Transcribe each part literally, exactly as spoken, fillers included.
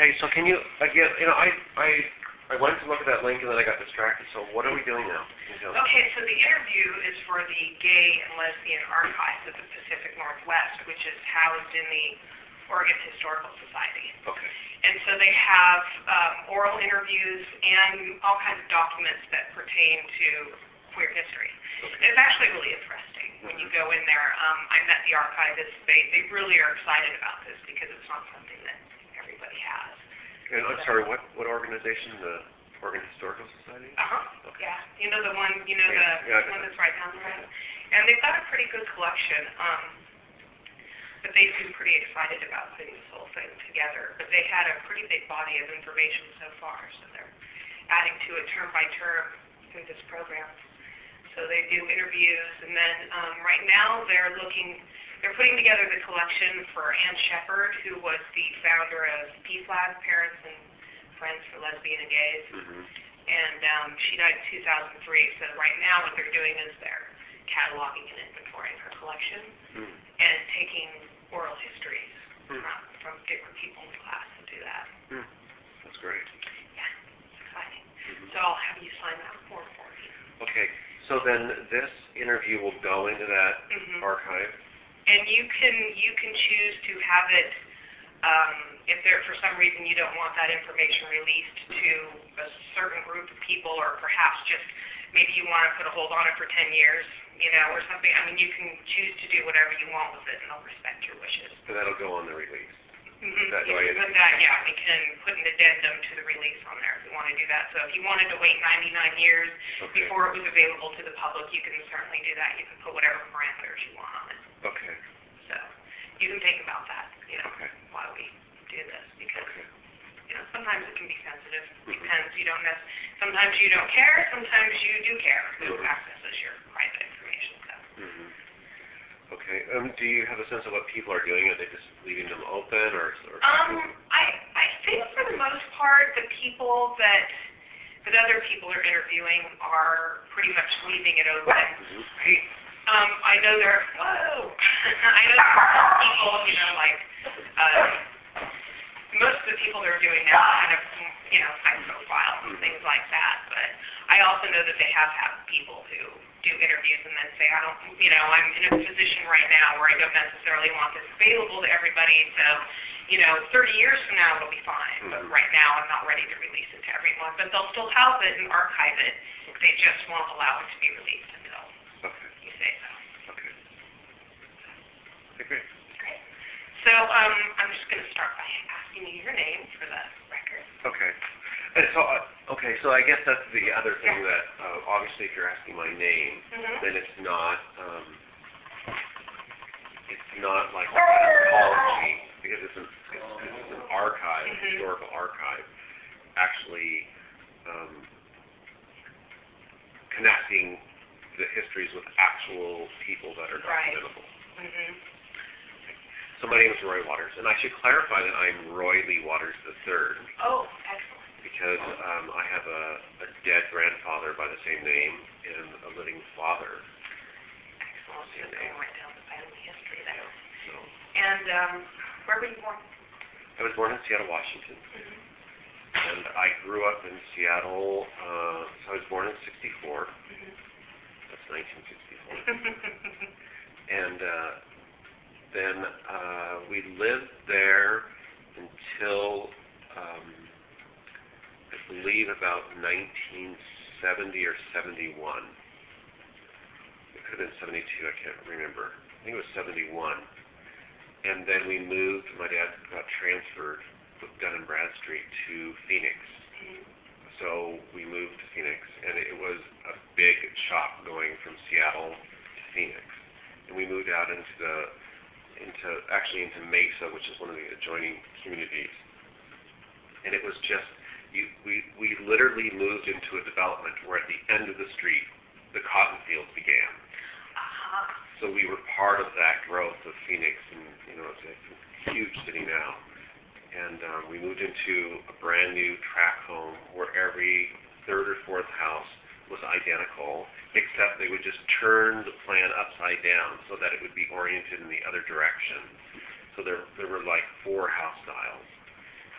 Okay, so can you, again, you know, I, I, I wanted to look at that link and then I got distracted, so what are we doing now? Okay, so the interview is for the Gay and Lesbian Archives of the Pacific Northwest, which is housed in the Oregon Historical Society. Okay. And so they have um, oral interviews and all kinds of documents that pertain to queer history. Okay. It's actually really interesting when you go in there. Um, I met the archivists. They, they really are excited about this because it's not something that everybody has. And I'm sorry, what, what organization? The Oregon Historical Society? Uh-huh, Okay. yeah. You know the one, you know Yeah, the yeah, one that's right down the road? And they've got a pretty good collection. Um, but they seem pretty excited about putting this whole thing together. But they had a pretty big body of information so far, so they're adding to it term by term through this program. So they do interviews, and then um, right now they're looking, they're putting together the collection for Ann Shepard, who was the founder of P FLAG, Parents and Friends for Lesbian and Gays. Mm-hmm. And um, she died in two thousand three, so right now what they're doing is they're cataloging and inventorying her collection Mm. and taking oral histories Mm. from, from different people in the class to do that. Mm. That's great. Yeah, it's exciting. Mm-hmm. So I'll have you sign that form for me. Okay, so then this interview will go into that Mm-hmm. archive? And you can you can choose to have it, um, if there for some reason you don't want that information released to a certain group of people, or perhaps just maybe you want to put a hold on it for ten years, you know, or something. I mean, you can choose to do whatever you want with it, and they'll respect your wishes. So that'll go on the release? Mm-hmm. That You way can it- put that, yeah, we can put an addendum to the release on there if you want to do that. So if you wanted to wait ninety-nine years Okay. before it was available to the public, you can certainly do that. You can put whatever parameters you want on it. Okay, So you can think about that, you know, okay, while we do this, because, okay. you know, sometimes it can be sensitive. Mhm. Depends, you don't know, sometimes you don't care, sometimes you do care who Mhm. accesses your private information, so. Mm-hmm. Okay, um, do you have a sense of what people are doing? Are they just leaving them open, or? or Um, I, I think for the most part, the people that, that other people are interviewing are pretty much leaving it open. Mhm. Hey, Um, I know there, whoa, I know there are some people, you know, like, uh, most of the people that are doing now are kind of, you know, high profile and things like that, but I also know that they have had people who do interviews and then say, I don't, you know, I'm in a position right now where I don't necessarily want this available to everybody, so, you know, thirty years from now it'll be fine, but Mhm. right now I'm not ready to release it to everyone, but they'll still house it and archive it, they just won't allow it to be released until okay, you say so. okay. Okay, great. Great. So um, I'm just going to start by asking you your name for the record. Okay. And so, uh, okay, so I guess that's the other thing that, uh, obviously if you're asking my name, Mm-hmm. then it's not, um, it's not like an apology, because it's an, it's, it's an archive, Mhm. historical archive, actually, um, connecting the histories with actual people that are Right. documentable. Mm-hmm. So my name is Roy Waters, and I should clarify that I'm Roy Lee Waters the third, Oh, excellent. because um, I have a, a dead grandfather by the same name and a living father. Excellent. Just going right down the family history there. So And um, where were you born? I was born in Seattle, Washington, Mm-hmm. and I grew up in Seattle. Uh, so I was born in sixty-four. Mm-hmm. That's nineteen sixty-four. And uh, then uh, we lived there until um, I believe about nineteen seventy or seventy-one. It could have been seventy-two, I can't remember. I think it was seventy-one. And then we moved, my dad got transferred with Dun and Bradstreet to Phoenix. Mm-hmm. So we moved to Phoenix, and it was a big shock going from Seattle to Phoenix. And we moved out into the, into, actually into Mesa, which is one of the adjoining communities. And it was just, you, we, we literally moved into a development where at the end of the street, the cotton fields began. Uh-huh. So we were part of that growth of Phoenix, and, you know, it's a huge city now. And um, we moved into a brand new tract home where every third or fourth house was identical, except they would just turn the plan upside down so that it would be oriented in the other direction. So there, there were like four house styles.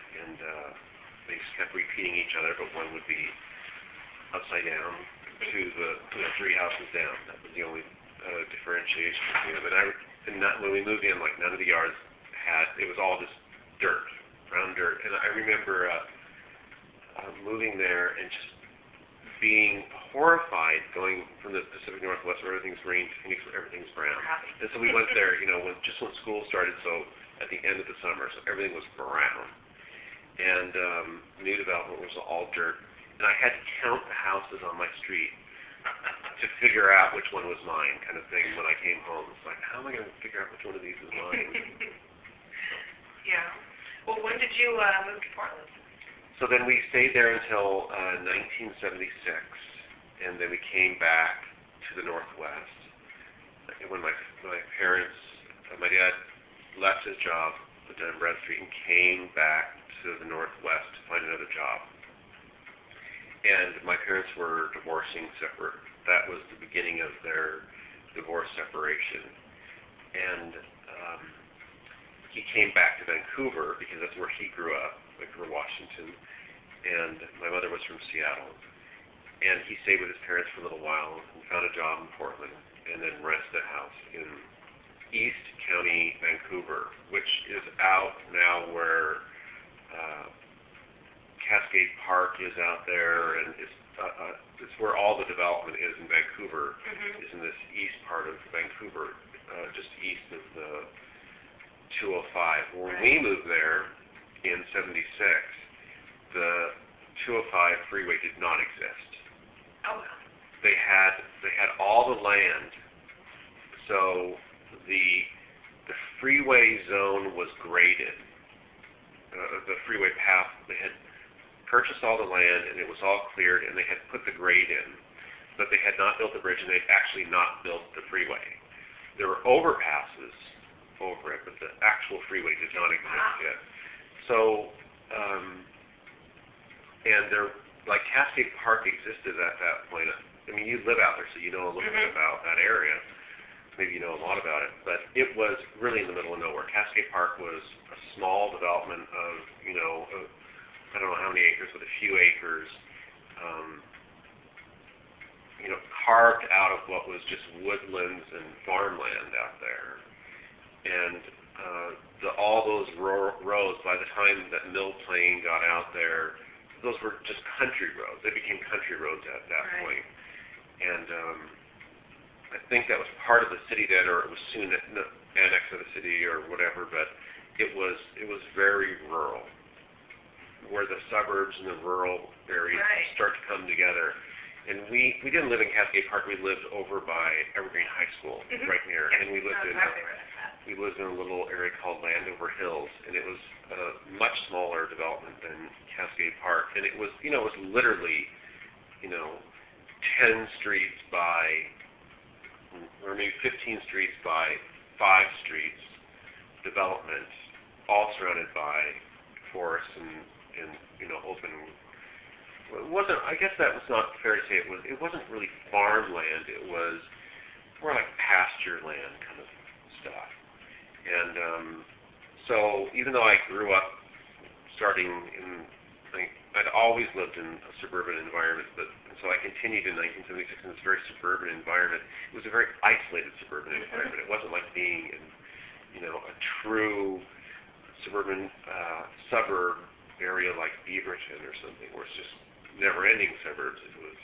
and uh, they just kept repeating each other, but one would be upside down to the, you know, three houses down. That was the only uh, differentiation between them. And I, and not, when we moved in, like, none of the yards had, it was all just dirt, brown dirt. And I remember uh, uh, moving there and just being horrified going from the Pacific Northwest where everything's green to Phoenix where everything's brown. And so we went there, you know, when, just when school started, so at the end of the summer, so everything was brown. And um, new development was all dirt. And I had to count the houses on my street to figure out which one was mine, kind of thing, when I came home. It's like, how am I going to figure out which one of these is mine? Yeah. Well, when did you uh, move to Portland? So then we stayed there until uh, nineteen seventy-six, and then we came back to the Northwest. When my my parents, uh, my dad left his job down in Bradstreet and came back to the Northwest to find another job. And my parents were divorcing separate. That was the beginning of their divorce separation. And um, he came back to Vancouver because that's where he grew up, Vancouver, Washington. And my mother was from Seattle. And he stayed with his parents for a little while and found a job in Portland and then rented a house in East County, Vancouver, which is out now where uh, Cascade Park is out there, and it's, uh, uh, it's where all the development is in Vancouver, mm-hmm. is in this east part of Vancouver, uh, just east of the two oh five. When right. we moved there in seventy-six, the two oh five freeway did not exist. Oh. They had they had all the land, so the the freeway zone was graded. Uh, the freeway path, they had purchased all the land and it was all cleared and they had put the grade in, but they had not built the bridge and they'd actually not built the freeway. There were overpasses over it, but the actual freeway did not exist wow. yet. So, um, and there, like Cascade Park existed at that point. I mean, you live out there, so you know a little mm-hmm. bit about that area. Maybe you know a lot about it, but it was really in the middle of nowhere. Cascade Park was a small development of, you know, a, I don't know how many acres, but a few acres, um, you know, carved out of what was just woodlands and farmland out there. And uh, the, all those ro- roads, by the time that Mill Plain got out there, those were just country roads. They became country roads at that right. point. And um, I think that was part of the city then, or it was soon annexed to the city or whatever, but it was it was very rural, where the suburbs and the rural areas right. start to come together. And we, we didn't live in Cascade Park. We lived over by Evergreen High School, mm-hmm. right near. Yes. And we lived no, in exactly a, right. we lived in a little area called Landover Hills, and it was a much smaller development than Cascade Park. And it was, you know, it was literally, you know, ten streets by, or maybe fifteen streets by five streets development, all surrounded by forests and, and you know, open. It wasn't, I guess that was not fair to say. It was, it wasn't really farmland. It was more like pasture land kind of stuff. And um, so even though I grew up starting in, like, I'd always lived in a suburban environment, but so I continued in nineteen seventy-six in this very suburban environment. It was a very isolated suburban environment. It wasn't like being in, you know, a true suburban uh, suburb area like Beaverton or something, where it's just never-ending suburbs. It was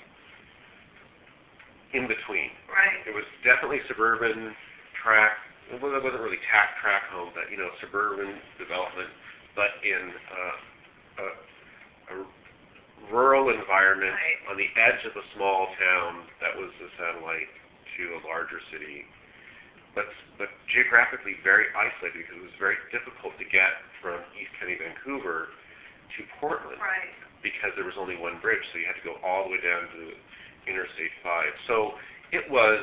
in between. Right. It was definitely suburban track. It wasn't really tack track home, but you know, suburban development, but in uh, a, a rural environment right. on the edge of a small town that was a satellite to a larger city, but but geographically very isolated because it was very difficult to get from East County, Vancouver to Portland. Right. Because there was only one bridge, so you had to go all the way down to Interstate five. So it was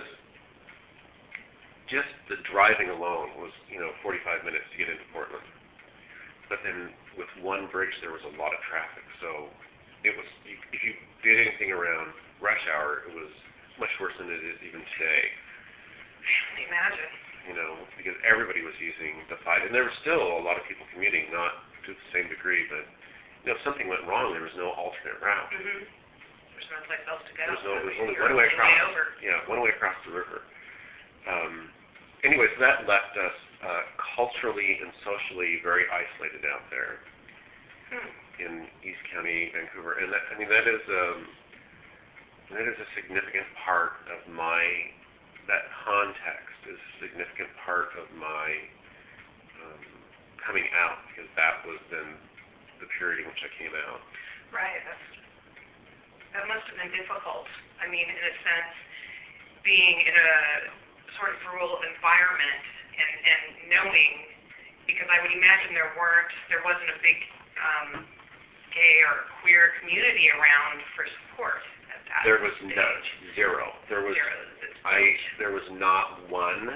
just the driving alone was, you know, forty-five minutes to get into Portland. But then with one bridge, there was a lot of traffic. So it was, if you did anything around rush hour, it was much worse than it is even today. Can you imagine? You know, because everybody was using the five, and there were still a lot of people commuting, not to the same degree, but, you know, if something went wrong, there was no alternate route. Mhm. There's no place else to go. There was no, there was only You're one way only across. over. Yeah, one way across the river. Um, anyway, so that left us uh, culturally and socially very isolated out there Hmm. in East County, Vancouver, and that, I mean that is um, that is a significant part of my that context is a significant part of my um, coming out, because that was then the period in which I came out. Right. That's that must have been difficult. I mean, in a sense, being in a sort of rural environment and and knowing, because I would imagine there weren't there wasn't a big um, gay or queer community around for support at that There was stage. no zero. There was Zero. I there was not one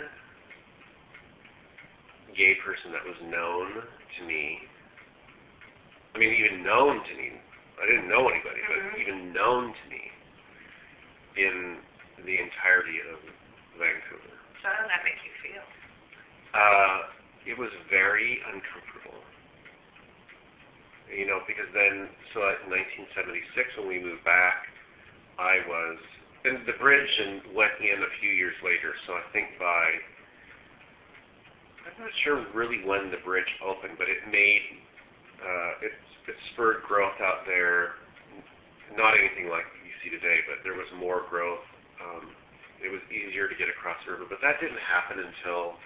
gay person that was known to me. I mean, even known to me. I didn't know anybody, but Mhm. even known to me in the entirety of Vancouver. So how did that make you feel? Uh, it was very uncomfortable. You know, because then, so in nineteen seventy-six when we moved back, I was, and the bridge and went in a few years later, so I think by, I'm not sure really when the bridge opened, but it made, uh, it, it spurred growth out there, not anything like you see today, but there was more growth. Um, it was easier to get across the river, but that didn't happen until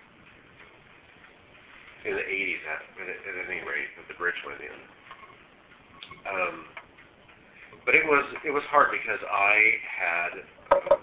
in the eighties at, at, at any rate, that the bridge went in. Um, but it was it was hard because I had um,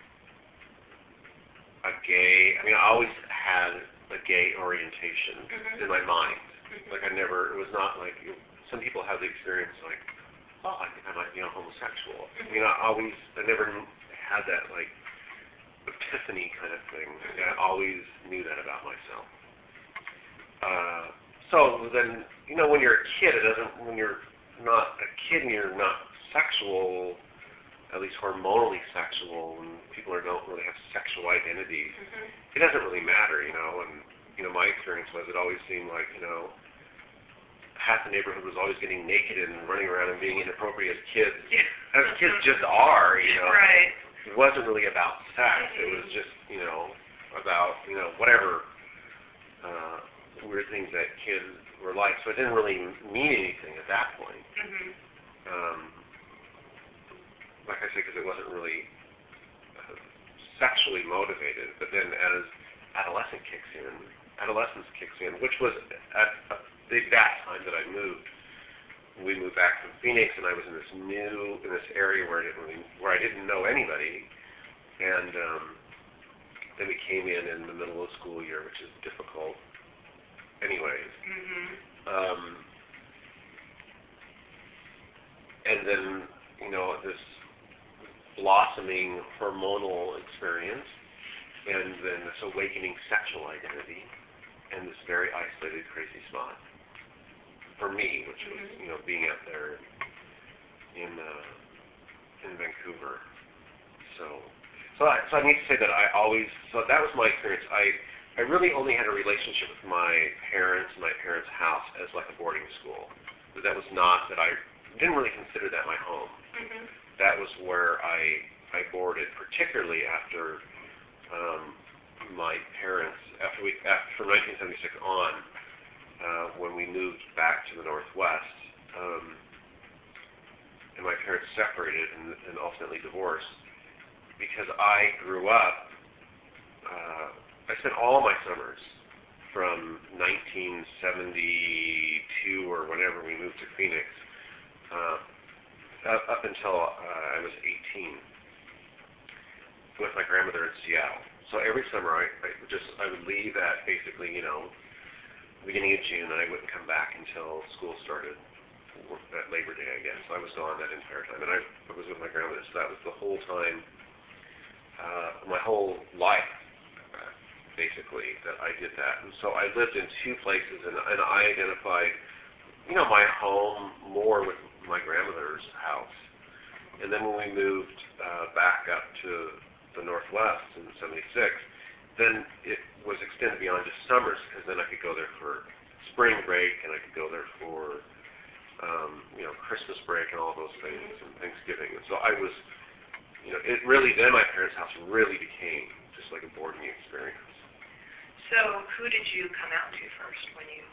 a gay. I mean, I always had a gay orientation Mhm. in my mind. Mhm. Like I never. It was not like you, some people have the experience like, oh, I think I might be a homosexual. Mhm. You know, I always I never had that like epiphany kind of thing. Like, I always knew that about myself. Uh, so then, you know, when you're a kid, it doesn't. When you're not a kid and you're not sexual, at least hormonally sexual, and people are, don't really have sexual identities, Mhm. it doesn't really matter, you know. And you know, my experience was it always seemed like, you know, half the neighborhood was always getting naked and running around and being inappropriate as kids, Yeah. as kids just are, you know. Right. It wasn't really about sex. It was just, you know, about, you know, whatever uh, weird things that kids were like. So it didn't really mean anything at that point. Mhm. Um, like I said, because it wasn't really uh, sexually motivated. But then as adolescent kicks in, adolescence kicks in, which was at uh, the that time that I moved. We moved back from Phoenix, and I was in this new, in this area where I didn't really, where I didn't know anybody, and um, then we came in in the middle of the school year, which is difficult. Anyways, Mhm. um, and then you know this blossoming hormonal experience, and then this awakening sexual identity, and this very isolated, crazy spot. For me, which was, Mhm. you know, being out there in uh, in Vancouver. So, so I, so I need to say that I always, so that was my experience. I, I really only had a relationship with my parents, my parents' house as like a boarding school. But that was not that I didn't really consider that my home. Mhm. That was where I I boarded, particularly after um, my parents, after we, after from nineteen seventy-six on. Uh, when we moved back to the Northwest, um, and my parents separated and, and ultimately divorced, because I grew up, uh, I spent all my summers from nineteen seventy-two or whenever we moved to Phoenix, uh, up, up until uh, I was eighteen, with my grandmother in Seattle. So every summer I, I would just, I would leave at basically, you know, beginning of June, and I wouldn't come back until school started at Labor Day, I guess. So I was gone that entire time, and I, I was with my grandmother, so that was the whole time, uh, my whole life, uh, basically, that I did that. And so I lived in two places, and, and I identified, you know, my home more with my grandmother's house. And then when we moved uh, back up to the Northwest in seventy-six, then it was extended beyond just summers, because then I could go there for spring break, and I could go there for, um, you know, Christmas break and all those things, and Thanksgiving. And so I was, you know, it really, then my parents' house really became just like a boarding experience. So who did you come out to first when you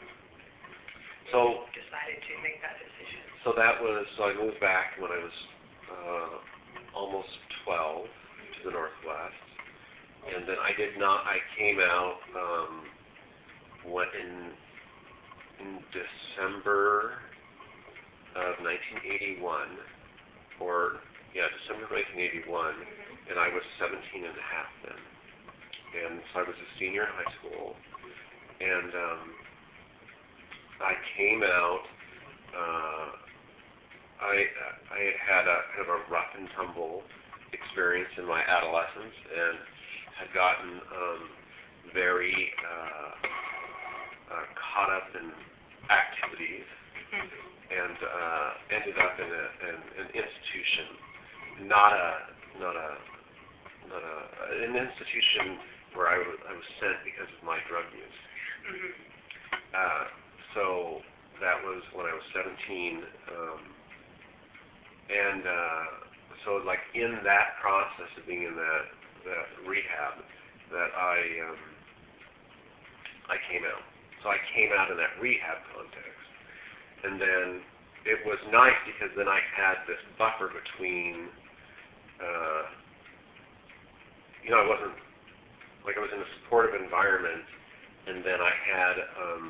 So, decided to make that decision? so that was, so I moved back when I was uh, almost twelve to the Northwest. And then I did not, I came out, um, what, in, in December of nineteen eighty-one, or, yeah, December of nineteen eighty-one, Mm-hmm. and I was seventeen and a half then. And so I was a senior in high school, and um, I came out, uh, I, I had a kind of a rough and tumble experience in my adolescence, and had gotten um, very uh, uh, caught up in activities, and uh, ended up in a, in an institution, not a, not a, not a, an institution where I was, I was sent because of my drug use. Mm-hmm. Uh, so that was when I was seventeen, um, and uh, so like in that process of being in that, that rehab, that I um, I came out. So I came out in that rehab context, and then it was nice because then I had this buffer between, uh, you know, I wasn't, like I was in a supportive environment, and then I had, um,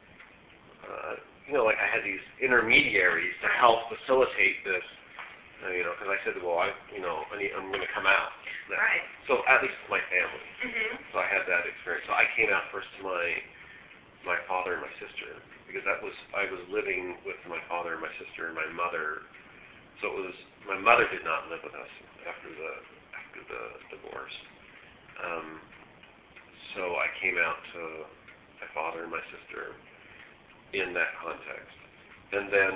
uh, you know, like I had these intermediaries to help facilitate this, uh, you know, because I said, well, I, you know, I need, I'm going to come out. Right. So at least my family. Mm-hmm. So I had that experience. So I came out first to my my father and my sister, because that was, I was living with my father and my sister and my mother. So it was, my mother did not live with us after the after the divorce. Um, so I came out to my father and my sister in that context. And then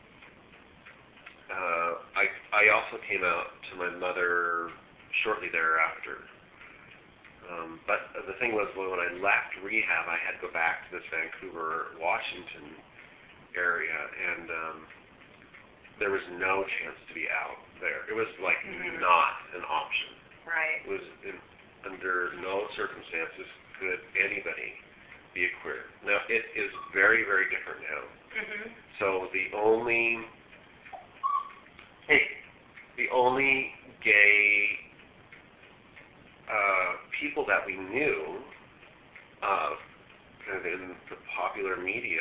uh, I I also came out to my mother shortly thereafter. Um, but the thing was, when I left rehab, I had to go back to this Vancouver, Washington area, and um, there was no chance to be out there. It was like Mm-hmm. not an option. Right. It was in, under no circumstances could anybody be a queer. Now, it is very, very different now. Mm-hmm. So the only, hey, the only gay uh, people that we knew of, kind of in the popular media,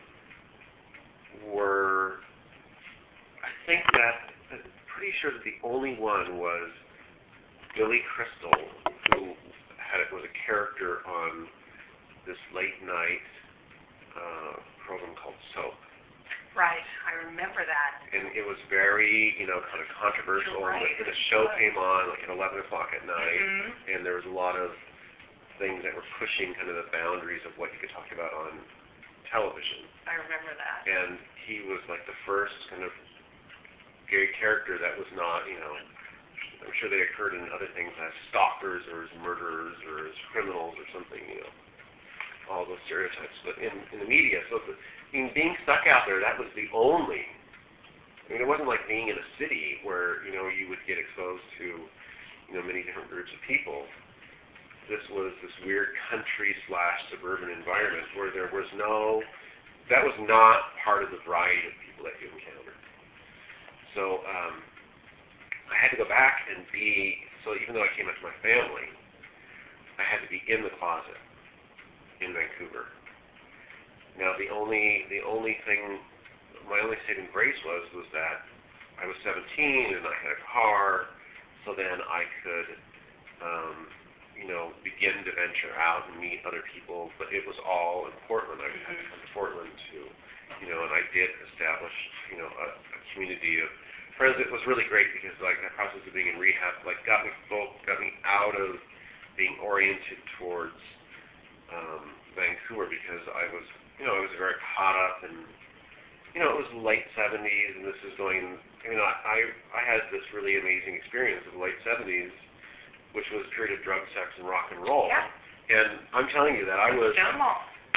were, I think that, I'm pretty sure that the only one was Billy Crystal, who had was a character on this late night uh, program called Soap. Right. I remember that. And it was very, you know, kind of controversial. You're right. And the show came on like at eleven o'clock at night, Mm-hmm. and there was a lot of things that were pushing kind of the boundaries of what you could talk about on television. I remember that. And he was like the first kind of gay character that was not, you know, I'm sure they occurred in other things as stalkers or as murderers or as criminals or something, you know, all those stereotypes. But in, in the media, so the, I mean, being stuck out there, that was the only, I mean, it wasn't like being in a city where, you know, you would get exposed to, you know, many different groups of people. This was this weird country slash suburban environment where there was no, that was not part of the variety of people that you encountered. So um, I had to go back and be, so even though I came out to my family, I had to be in the closet in Vancouver. Now the only, the only thing, my only saving grace was, was that I was seventeen and I had a car, so then I could, um, you know, begin to venture out and meet other people, but it was all in Portland. I had to come to Portland to, you know, and I did establish, you know, a, a community of friends. It was really great because, like, that process of being in rehab, like, got me both, got me out of being oriented towards um, Vancouver because I was, you know, I was very caught up and, you know, it was late seventies and this is going, I mean, I, I, I had this really amazing experience of the late seventies, which was a period of drug, sex, and rock and roll. Yeah. And I'm telling you that I was, Stonewall.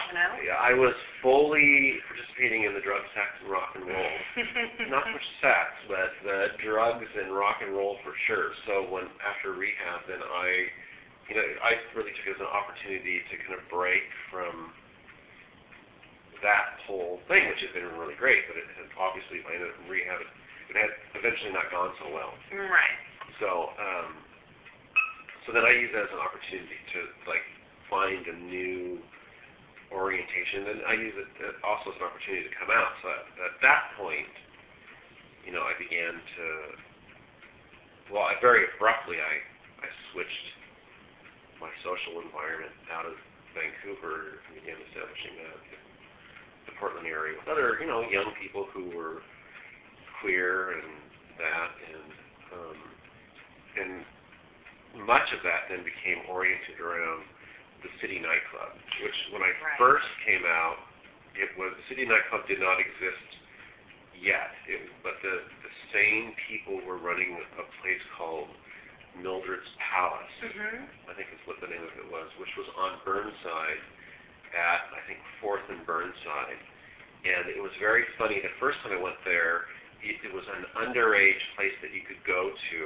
out? Yeah, I was fully participating in the drug, sex, and rock and roll. Not so much sex, but the drugs and rock and roll for sure. So when after rehab, then I, you know, I really took it as an opportunity to kind of break from that whole thing, which has been really great. But it had obviously, I ended up in rehab. It had eventually not gone so well. Right. So, um, so then I use that as an opportunity to like find a new orientation, and I use it also as an opportunity to come out. So at, at that point, you know, I began to, well, I very abruptly, I, I switched my social environment out of Vancouver and began establishing that in the Portland area with other, you know, young people who were queer and that, and um, and much of that then became oriented around the City nightclub, which when I right. first came out, it was the City nightclub did not exist yet, it, but the the same people were running a place called Mildred's Palace, mm-hmm. I think is what the name of it was, which was on Burnside at I think Fourth and Burnside, and it was very funny. The first time I went there, it, it was an underage place that you could go to,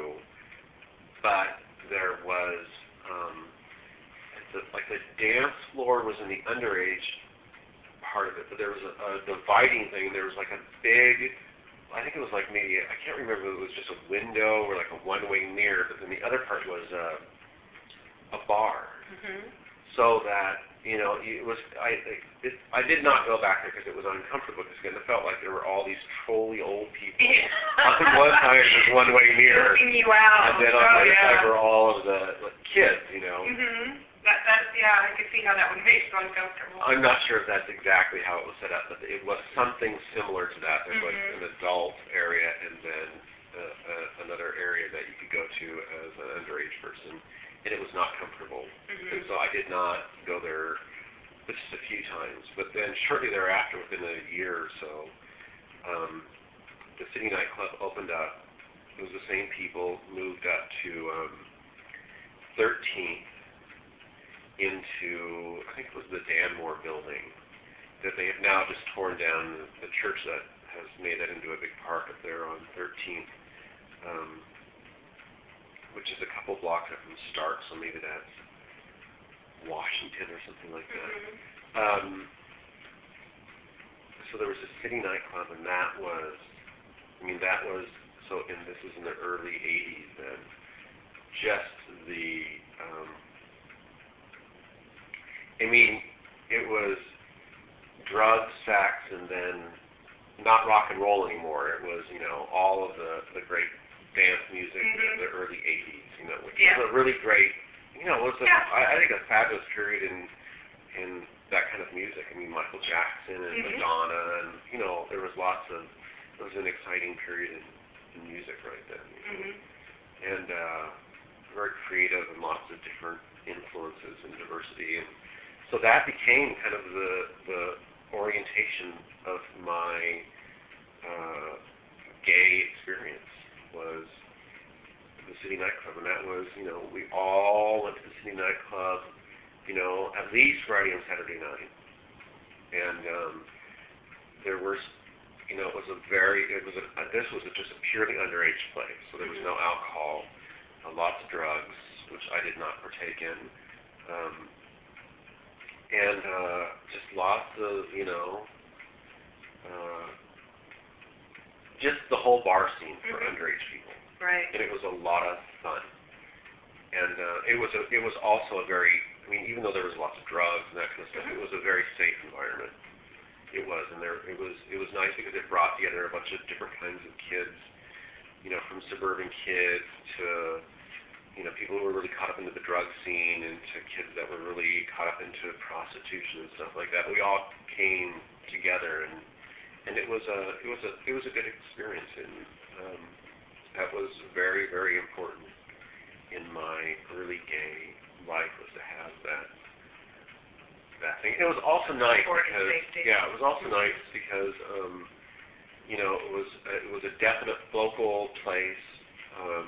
but there was um, The, like the dance floor was in the underage part of it, but there was a, a dividing thing. There was like a big, I think it was like maybe, I can't remember if it was just a window or like a one-way mirror, but then the other part was uh, a bar. Mm-hmm. So that, you know, it was, I it, I did not go back there because it was uncomfortable, because again, it felt like there were all these trolly old people. On one side was one-way mirror, looking you out. and then on oh, the other yeah. side were all of the like, kids, you know. Mm-hmm. That, that, yeah, I could see how that would make you uncomfortable. I'm not sure if that's exactly how it was set up, but it was something similar to that. There was mm-hmm. an adult area and then uh, uh, another area that you could go to as an underage person, and it was not comfortable. Mm-hmm. And so I did not go there but just a few times. But then shortly thereafter, within a year or so, um, the City nightclub opened up. It was the same people, moved up to um, thirteenth. Into, I think it was the Danmore building, that they have now just torn down, the church that has made that into a big park up there on thirteenth, um, which is a couple blocks up from Stark, so maybe that's Washington or something like that. Mm-hmm. Um, so there was a City nightclub, and that was, I mean, that was, so, and this was in the early eighties then, just the, um, I mean, it was drugs, sex, and then not rock and roll anymore. It was, you know, all of the, the great dance music mm-hmm. of the early eighties, you know, which yeah. was a really great, you know, was a, yeah. I, I think a fabulous period in in that kind of music. I mean, Michael Jackson and mm-hmm. Madonna, and, you know, there was lots of, it was an exciting period in, in music right then. You know? mm-hmm. And uh, very creative and lots of different influences and diversity. And so that became kind of the, the orientation of my uh, gay experience, was the City nightclub. And that was, you know, we all went to the City nightclub, you know, at least Friday and Saturday night. And um, there was, you know, it was a very, it was a, this was a, just a purely underage place. So there was no alcohol, uh, lots of drugs, which I did not partake in. Um, and uh, just lots of, you know, uh, just the whole bar scene for mm-hmm. underage people. Right. And it was a lot of fun. And uh, it was a, it was also a very, I mean, even though there was lots of drugs and that kind of stuff, mm-hmm. it was a very safe environment. It was, and there, it was, it was nice because it brought together a bunch of different kinds of kids, you know, from suburban kids to, you know, people who were really caught up into the drug scene, and to kids that were really caught up into prostitution and stuff like that. We all came together, and and it was a, it was a, it was a good experience, and um, that was very, very important in my early gay life, was to have that. That thing. It was also nice because, yeah, it was also nice because, um, you know, it was uh, it was a definite focal place um,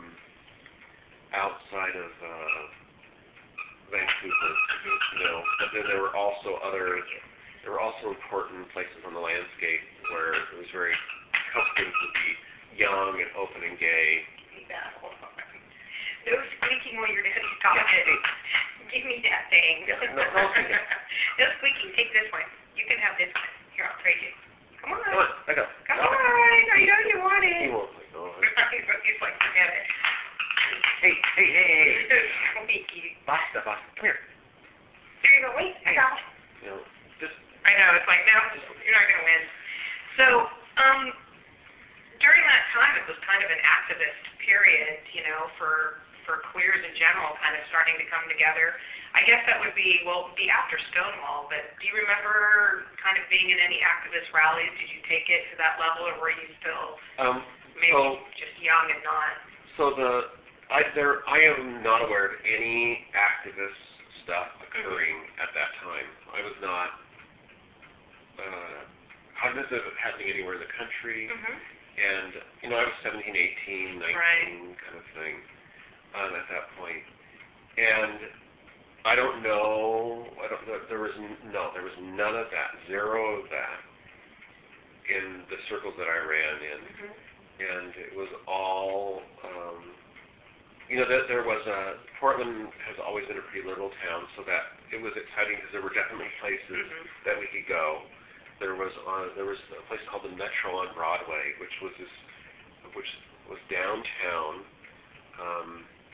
outside of uh, Vancouver, you know. But then there were also other there were also important places on the landscape where it was very comforting to be young and open and gay. Yeah, hold on. No squeaking while you're daddy's talking. Give me that thing. Yeah, no, no squeaking. No squeaking. Take this one. You can have this one. Here, I'll trade you. Come on. Come on, back up. Come on. I know you want it. He won't let go. He's like, forget it. Hey, hey, hey, hey. Squeaky. Basta, basta. Come here. There you go. Wait. I got it. You know, just, I know. It's like, no, you're not going to win. So, um, during that time, it was kind of an activist period, you know, for for queers in general, kind of starting to come together. I guess that would be, well, be after Stonewall, but do you remember kind of being in any activist rallies? Did you take it to that level, or were you still um, maybe so, just young and not? so the, I, there, I am not aware of any activist stuff occurring mm-hmm. at that time. I was not uh, cognizant of it happening anywhere in the country. Mm-hmm. And, you know, I was seventeen, eighteen, nineteen right. kind of thing um, at that point. And I don't know, I don't know, there was, no, there was none of that, zero of that in the circles that I ran in. Mm-hmm. And it was all, um, you know, that there was a, Portland has always been a pretty liberal town, so that it was exciting because there were definitely places mm-hmm. that we could go. There was on, there was a place called the Metro on Broadway, which was this, which was downtown, um,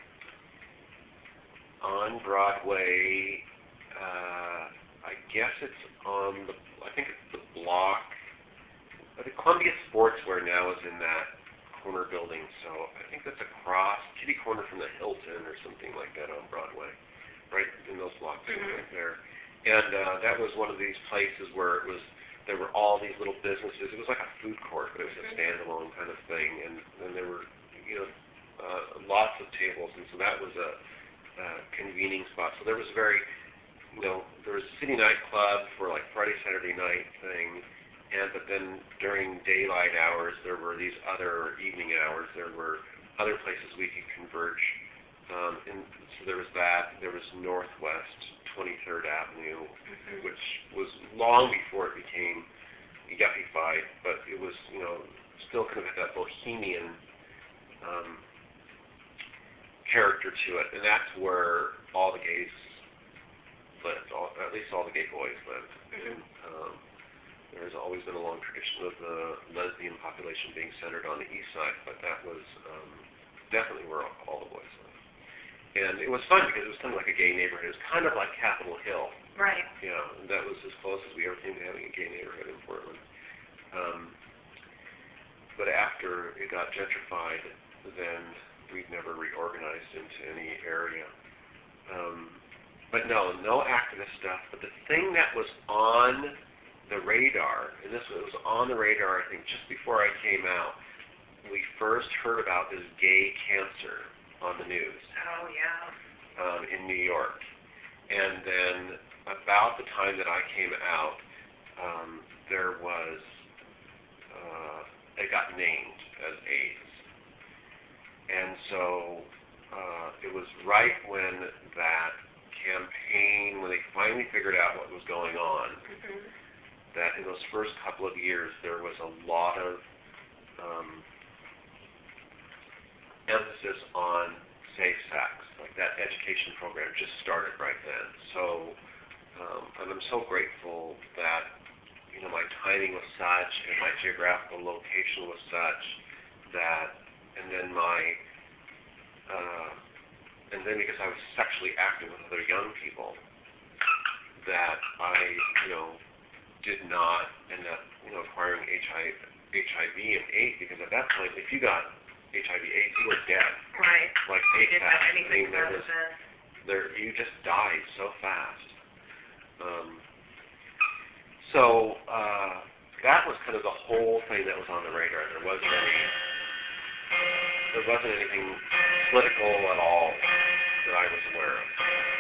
on Broadway. Uh, I guess it's on the, I think it's the block. The Columbia Sportswear now is in that corner building, so I think that's across kitty corner from the Hilton or something like that on Broadway, right in those blocks mm-hmm. right there. And uh, that was one of these places where it was. There were all these little businesses. It was like a food court, but it was a standalone kind of thing. And then there were, you know, uh, lots of tables, and so that was a, a convening spot. So there was very, you know, there was a city nightclub for like Friday, Saturday night thing, and but then during daylight hours there were these other evening hours. There were other places we could converge. Um, and so there was that. There was Northwest twenty-third Avenue, mm-hmm. which was long before it became yuppified, but it was, you know, still kind of had that bohemian um, character to it, and that's where all the gays lived, all, at least all the gay boys lived. Mm-hmm. Um, there's always been a long tradition of the lesbian population being centered on the east side, but that was um, definitely where all, all the boys lived. And it was fun because it was kind of like a gay neighborhood. It was kind of like Capitol Hill. Right. You know, and that was as close as we ever came to having a gay neighborhood in Portland. Um, but after it got gentrified, then we've never reorganized into any area. Um, but no, no activist stuff. But the thing that was on the radar, and this was on the radar, I think, just before I came out, we first heard about this gay cancer on the news. Oh, yeah. Um, in New York. And then about the time that I came out, um, there was, uh, it got named as AIDS. And so uh, it was right when that campaign, when they finally figured out what was going on, mm-hmm. that in those first couple of years there was a lot of um, emphasis on safe sex. Like that education program just started right then. So, um, and I'm so grateful that, you know, my timing was such and my geographical location was such that, and then my, uh, and then because I was sexually active with other young people, that I, you know, did not end up, you know, acquiring H I V and AIDS, because at that point, if you got H I V AIDS, you were dead. Right. Like you didn't have I anything mean, there about was, it. there, you just died so fast. Um, so uh, that was kind of the whole thing that was on the radar. There wasn't any, there wasn't anything political at all that I was aware of.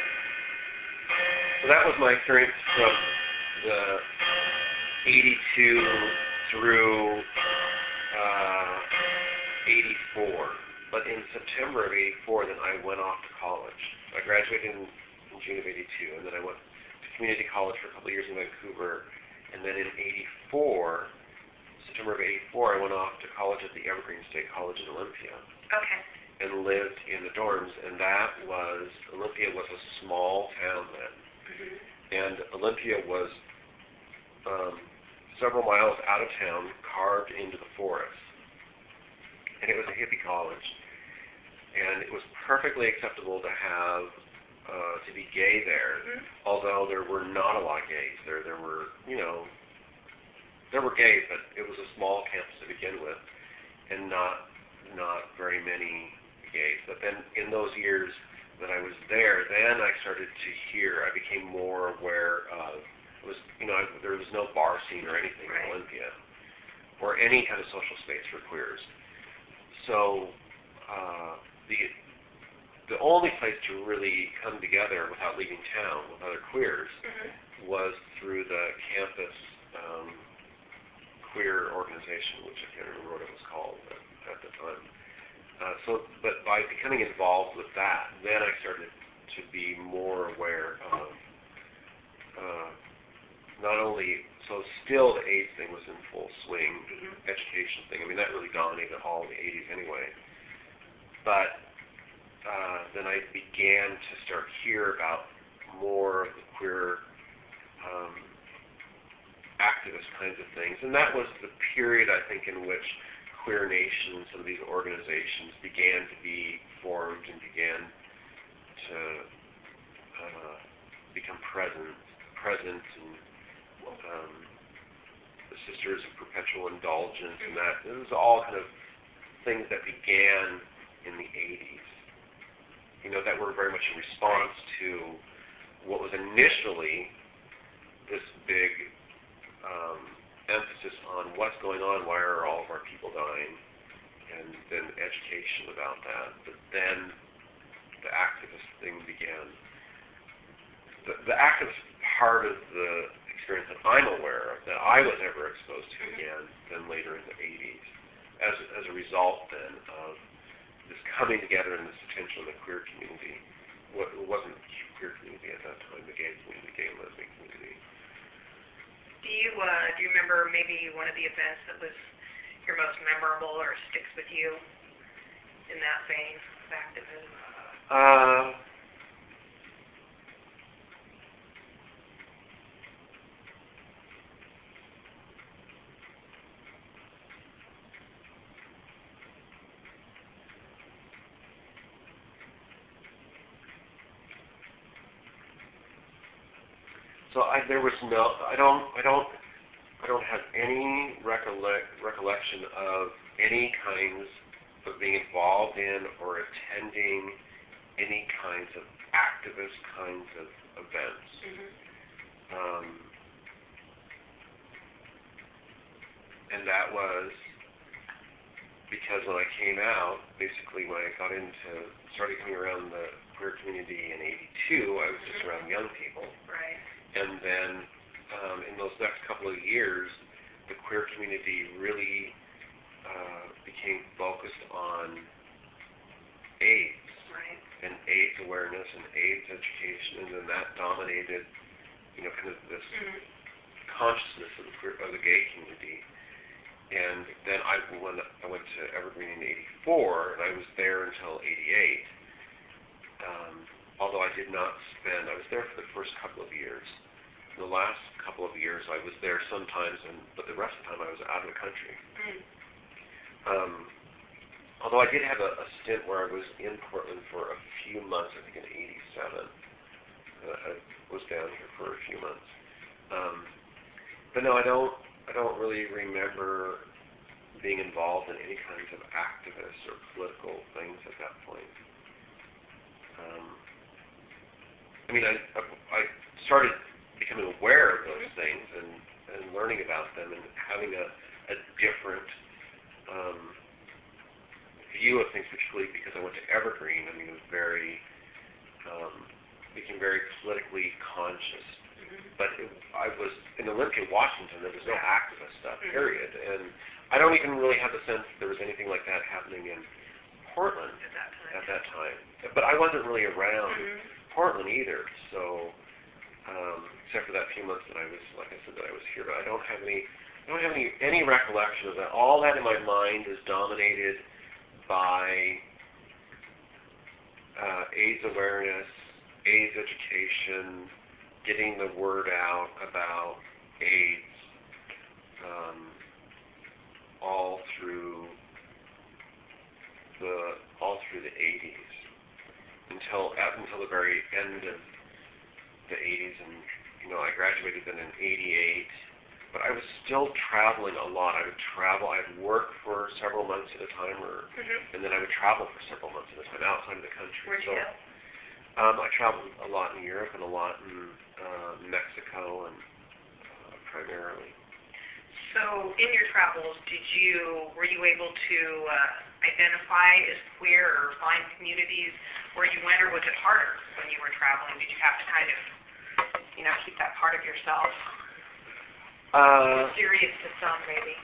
So that was my experience from the eighty-two through uh, eighty-four. But in September of eighty-four, then I went off to college. I graduated in, in June of eighty-two, and then I went to community college for a couple of years in Vancouver, And then in eighty-four, September of eighty-four, I went off to college at the Evergreen State College in Olympia. Okay. And lived in the dorms, and that was, Olympia was a small town then. Mm-hmm. And Olympia was um, several miles out of town, carved into the forest. And it was a hippie college. And it was perfectly acceptable to have, uh, to be gay there, Mm-hmm. although there were not a lot of gays. There, there were, you know, there were gays, but it was a small campus to begin with, and not, not very many gays. But then in those years that I was there, then I started to hear, I became more aware of, it was, you know, I, there was no bar scene or anything Right. in Olympia, or any kind of social space for queers. So uh, the the only place to really come together without leaving town with other queers Mm-hmm. was through the campus um, queer organization, which I can't remember what it was called at, at the time. Uh, so, but by becoming involved with that, then I started to be more aware of uh, not only, so still the AIDS thing was in full swing, Mm-hmm. education thing, I mean that really dominated all the eighties anyway, but uh, then I began to start hear about more of the queer um, activist kinds of things, and that was the period I think in which Queer Nation and some of these organizations began to be formed and began to uh, become present, present, and um, the Sisters of Perpetual Indulgence, and that it was all kind of things that began in the eighties. You know, that were very much in response to what was initially this big um, emphasis on what's going on, why are all of our people dying, and then education about that. But then the activist thing began. The, the activist part of the experience that I'm aware of, that I was ever exposed to again, then later in the eighties, as, as a result then of this coming together and this attention of the queer community. What, it wasn't the queer community at that time, the gay community, the gay and lesbian community. Do you uh, do you remember maybe one of the events that was your most memorable or sticks with you in that vein of activism? Uh, so I, there was no, I don't, I don't, I don't have any recollect, recollection of any kinds of being involved in or attending any kinds of activist kinds of events. Mm-hmm. Um, and that was because when I came out, basically when I got into, started coming around the queer community in eighty-two, I was just around young people. Right. And then um, in those next couple of years, the queer community really uh, became focused on AIDS. Right. And AIDS awareness and AIDS education, and then that dominated, you know, kind of this Mm-hmm. consciousness of the, queer, of the gay community. And then I, when I went to Evergreen in eighty-four, and I was there until eighty-eight, um, although I did not spend, I was there for the first couple of years. The last couple of years I was there sometimes, and but the rest of the time I was out of the country. Mm. Um, although I did have a, a stint where I was in Portland for a few months, I think in eighty-seven. Uh, I was down here for a few months. Um, but no, I don't. I don't really remember being involved in any kinds of activist or political things at that point. Um, I mean, I, I, I started becoming aware of those things and, and learning about them and having a, a different um, view of things, particularly because I went to Evergreen. I mean, it was very, um, became very politically conscious. But it, I was in Olympia, Washington. There was no activist stuff, period. And I don't even really have the sense that there was anything like that happening in Portland At that time. at that time. But I wasn't really around Mm-hmm. Portland either. So um, except for that few months that I was, like I said, that I was here. But I don't have any, I don't have any any recollection of that. All that in my mind is dominated by uh, AIDS awareness, AIDS education, getting the word out about AIDS, um, all through the all through the eighties until up until the very end of the eighties, and you know I graduated then in eighty-eight. But I was still traveling a lot. I would travel. I'd work for several months at a time, or Mm-hmm. and then I would travel for several months at a time outside of the country. Where'd so, you go? Um, I traveled a lot in Europe and a lot in uh, Mexico, and uh, primarily. So, in your travels, did you were you able to uh, identify as queer or find communities where you went, or was it harder when you were traveling? Did you have to kind of, you know, keep that part of yourself Uh, serious to some, maybe?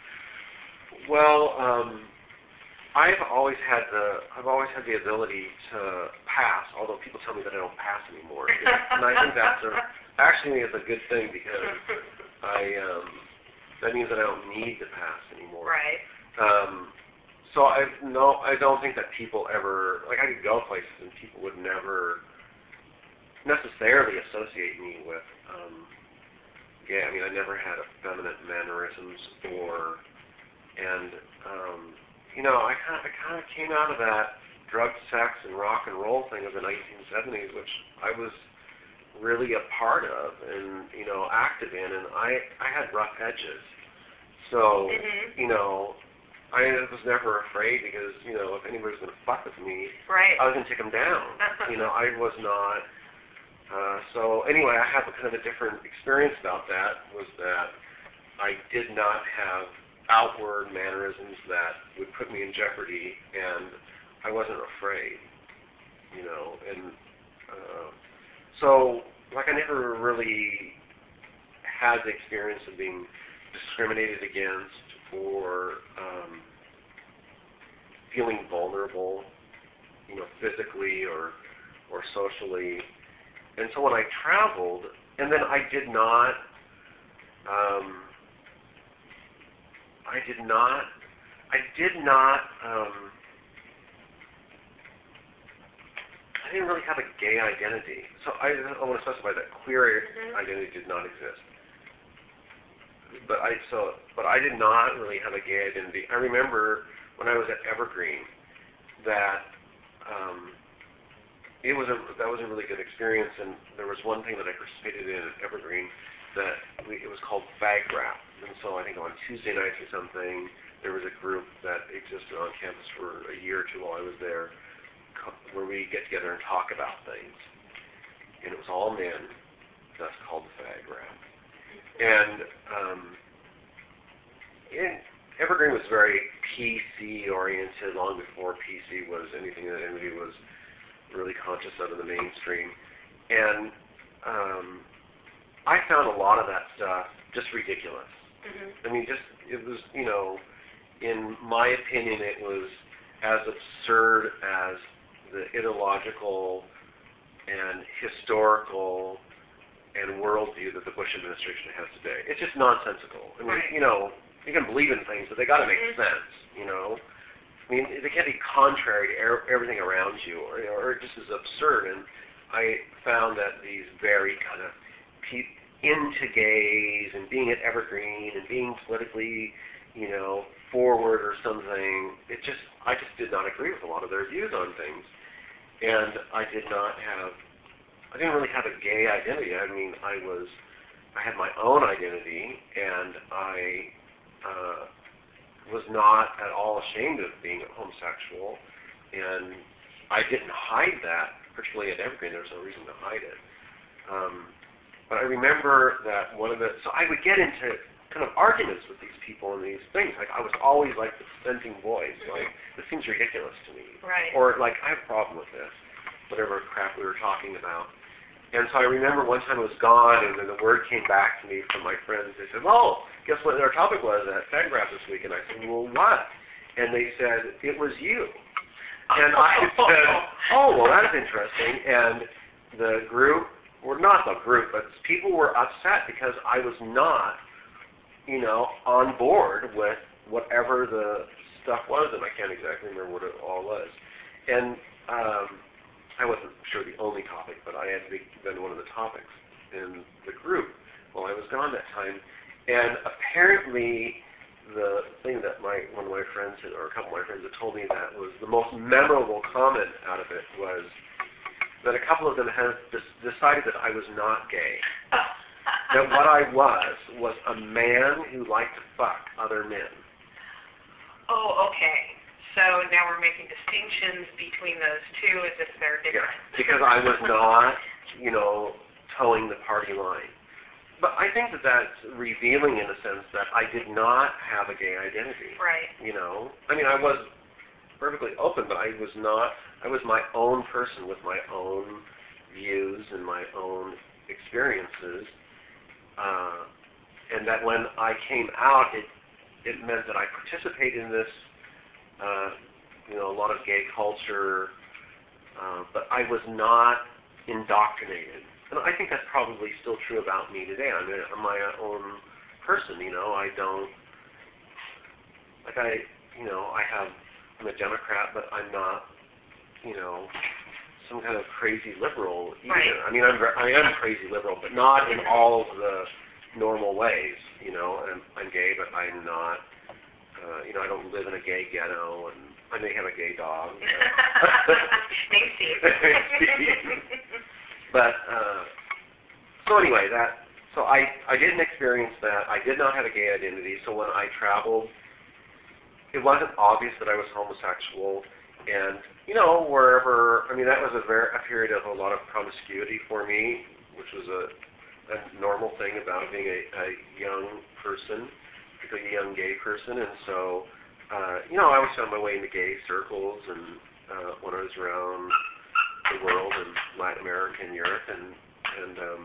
well, um, I've always had the I've always had the ability to pass, although people tell me that I don't pass anymore, and I think that's a, actually it's a good thing because I um, that means that I don't need to pass anymore. Right. Um, so I no, I don't think that people ever like I could go places and people would never necessarily associate me with um, gay. I mean, I never had effeminate mannerisms or and um, you know, I kind of I kind of came out of that drug, sex, and rock and roll thing of the nineteen seventies, which I was really a part of and you know active in, and I I had rough edges, so Mm-hmm. you know I was never afraid because you know if anybody was going to fuck with me, Right. I was going to take them down. you know I was not. Uh, so anyway, I have a kind of a different experience about that. Was that I did not have outward mannerisms that would put me in jeopardy, and I wasn't afraid, you know, and uh, so, like, I never really had the experience of being discriminated against or um, feeling vulnerable, you know, physically or or socially. And so when I traveled, and then I did not, um, I did not, I did not, um, I didn't really have a gay identity. So I, I want to specify that queer Mm-hmm. identity did not exist. But I, so, but I did not really have a gay identity. I remember when I was at Evergreen that um, it was a that was a really good experience, and there was one thing that I participated in at Evergreen that we, it was called Fag Rap. And so I think on Tuesday nights or something, there was a group that existed on campus for a year or two while I was there, where we get together and talk about things. And it was all men. That's called the Fag Rap. And um, in, Evergreen was very P C oriented long before P C was anything that anybody was really conscious of in the mainstream. And um, I found a lot of that stuff just ridiculous. Mm-hmm. I mean, just, it was, you know, in my opinion, it was as absurd as the ideological and historical and worldview that the Bush administration has today. It's just nonsensical. I mean, Right. you know, you can believe in things, but they got to make Mhm. sense, you know? I mean, they can't be contrary to er- everything around you, or, or it just is absurd. And I found that these very kind of pe- into gays and being at Evergreen and being politically, you know, forward or something, it just, I just did not agree with a lot of their views on things. And I did not have, I didn't really have a gay identity. I mean, I was, I had my own identity, and I uh, was not at all ashamed of being homosexual, and I didn't hide that, particularly at Evergreen. There was no reason to hide it. Um, but I remember that one of the, so I would get into kind of arguments with these people and these things. Like, I was always like the dissenting voice, like, this seems ridiculous to me. Right. Or like, I have a problem with this, whatever crap we were talking about. And so I remember one time it was gone, and then the word came back to me from my friends. They said, "Oh, guess what our topic was at Fag Rap this week?" And I said, "Well, what?" And they said, "It was you." And I said, "Oh, well, that's interesting." And the group or not the group, but people were upset because I was not, you know, on board with whatever the stuff was, and I can't exactly remember what it all was. And um, I wasn't sure the only topic, but I had been one of the topics in the group while I was gone that time. And apparently, the thing that my one of my friends had, or a couple of my friends had told me that was the most memorable comment out of it was that a couple of them had des- decided that I was not gay. That what I was was a man who liked to fuck other men. Oh, okay. So now we're making distinctions between those two as if they're different. Yeah, because I was not, you know, towing the party line. But I think that that's revealing in a sense that I did not have a gay identity. Right. You know? I mean, I was perfectly open, but I was not, I was my own person with my own views and my own experiences. Uh, and that when I came out, it it meant that I participated in this, uh, you know, a lot of gay culture, uh, but I was not indoctrinated. And I think that's probably still true about me today. I'm, a, I'm my own person, you know. I don't, like I, you know, I have, I'm a Democrat, but I'm not, you know, some kind of crazy liberal either. Right. I mean, I'm, I am crazy liberal, but not in all of the normal ways, you know. I'm, I'm gay, but I'm not, uh, you know, I don't live in a gay ghetto, and I may have a gay dog. You know. Thanks, Steve. Thanks, Steve. But, uh, so anyway, that, so I, I didn't experience that. I did not have a gay identity, so when I traveled, it wasn't obvious that I was homosexual, and, you know, wherever, I mean, that was a, very, a period of a lot of promiscuity for me, which was a, a normal thing about being a, a young person, particularly a young gay person, and so, uh, you know, I always found my way into gay circles, and uh, when I was around the world and Latin America and Europe, and and um,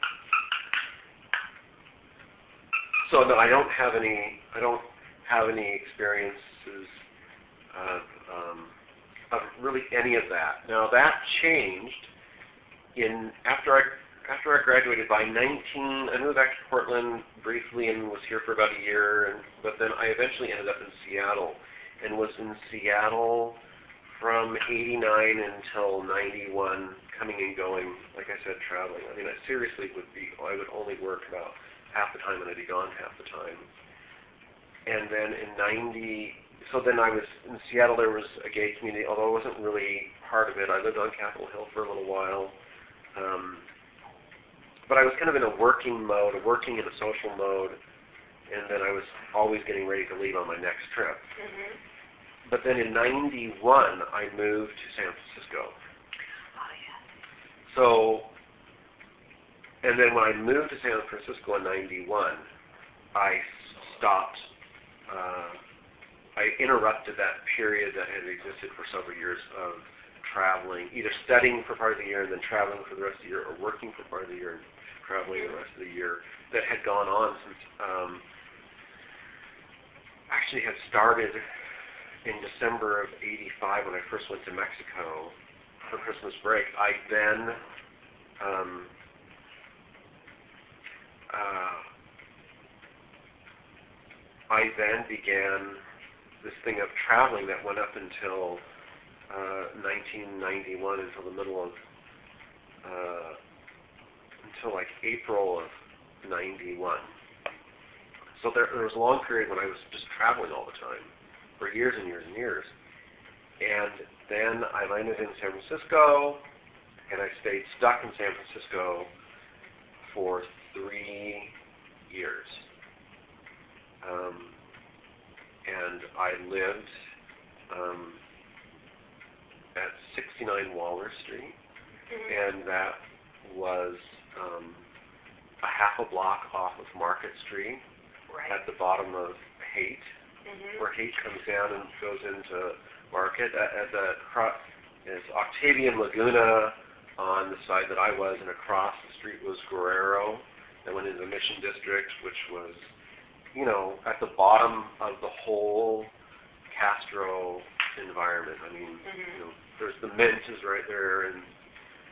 so no, I don't have any. I don't have any experiences of um, of really any of that. Now that changed in after I after I graduated. By nineteen, I moved back to Portland briefly and was here for about a year, and but then I eventually ended up in Seattle and was in Seattle from eighty-nine until ninety-one, coming and going, like I said, traveling. I mean, I seriously would be, I would only work about half the time and I'd be gone half the time. And then in ninety, so then I was, in Seattle there was a gay community, although I wasn't really part of it. I lived on Capitol Hill for a little while. Um, but I was kind of in a working mode, a working in a social mode, and then I was always getting ready to leave on my next trip. Mm-hmm. But then in ninety-one, I moved to San Francisco. Oh, yeah. So, and then when I moved to San Francisco in ninety-one, I stopped, uh, I interrupted that period that had existed for several years of traveling, either studying for part of the year and then traveling for the rest of the year, or working for part of the year and traveling the rest of the year, that had gone on since, um, actually had started in December of eighty-five when I first went to Mexico for Christmas break. I then um, uh, I then began this thing of traveling that went up until uh, nineteen ninety-one, until the middle of uh, until like April of ninety-one. So there, there was a long period when I was just traveling all the time, for years and years and years. And then I landed in San Francisco, and I stayed stuck in San Francisco for three years. Um, and I lived um, at sixty-nine Waller Street, Mm-hmm. and that was um, a half a block off of Market Street, Right. at the bottom of Haight, Mm-hmm. where Haight comes down and goes into Market. At, at the cross is Octavian Laguna on the side that I was, and across the street was Guerrero, that went into the Mission District, which was, you know, at the bottom of the whole Castro environment. I mean, Mm-hmm. you know, there's the Mint is right there, and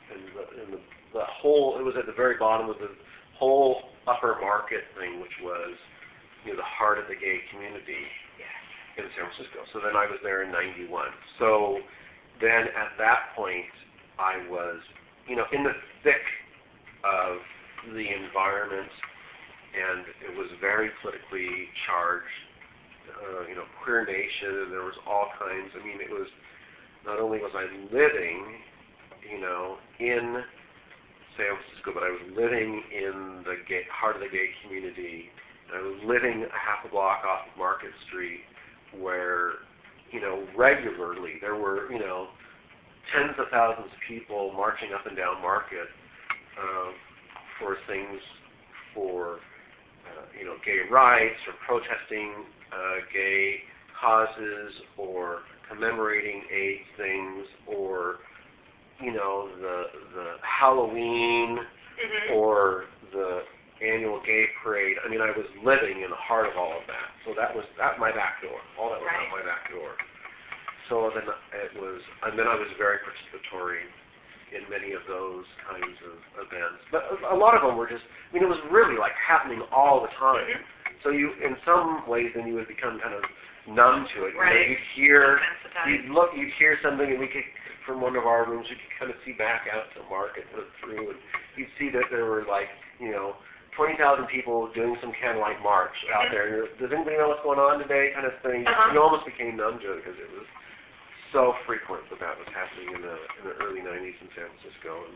and the, and the, the whole, it was at the very bottom of the whole upper market thing, which was, you know, the heart of the gay community in San Francisco. So then I was there in ninety-one. So then at that point, I was, you know, in the thick of the environment, and it was very politically charged. Uh, you know, Queer Nation, and there was all kinds. I mean, it was, not only was I living, you know, in San Francisco, but I was living in the gay, heart of the gay community. And I was living a half a block off of Market Street, where, you know, regularly there were, you know, tens of thousands of people marching up and down Market uh, for things for, uh, you know, gay rights or protesting uh, gay causes or commemorating AIDS things or, you know, the the Halloween Mm-hmm. or the annual gay parade. I mean, I was living in the heart of all of that. So that was at my back door. All that was Right. out my back door. So then it was, and then I was very participatory in many of those kinds of events. But a, a lot of them were just, I mean, it was really like happening all the time. Mm-hmm. So you, in some ways, then you would become kind of numb to it. You know, Right. you'd hear, Desensitized. you'd look, you'd hear something, and we could, from one of our rooms, you could kind of see back out to Market, look through, and you'd see that there were like, you know, twenty thousand people doing some candlelight march out Mhm. there. And you're, does anybody know what's going on today? Kind of thing. Uh-huh. You almost became numb to it because it was so frequent that that was happening in the in the early nineties in San Francisco, and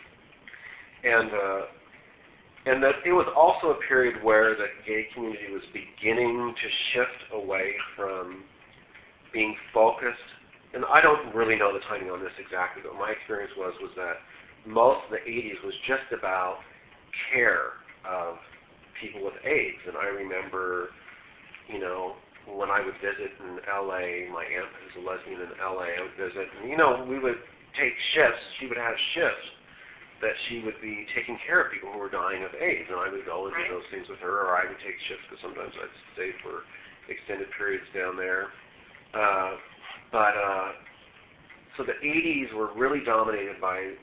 and uh, and that it was also a period where the gay community was beginning to shift away from being focused. And I don't really know the timing on this exactly, but my experience was was that most of the eighties was just about care of people with AIDS. And I remember, you know, when I would visit in L A, my aunt who's a lesbian in L A, I would visit, and you know, we would take shifts. She would have shifts that she would be taking care of people who were dying of AIDS, and I would go and do Right. those things with her, or I would take shifts because sometimes I'd stay for extended periods down there. Uh, but uh, so the eighties were really dominated by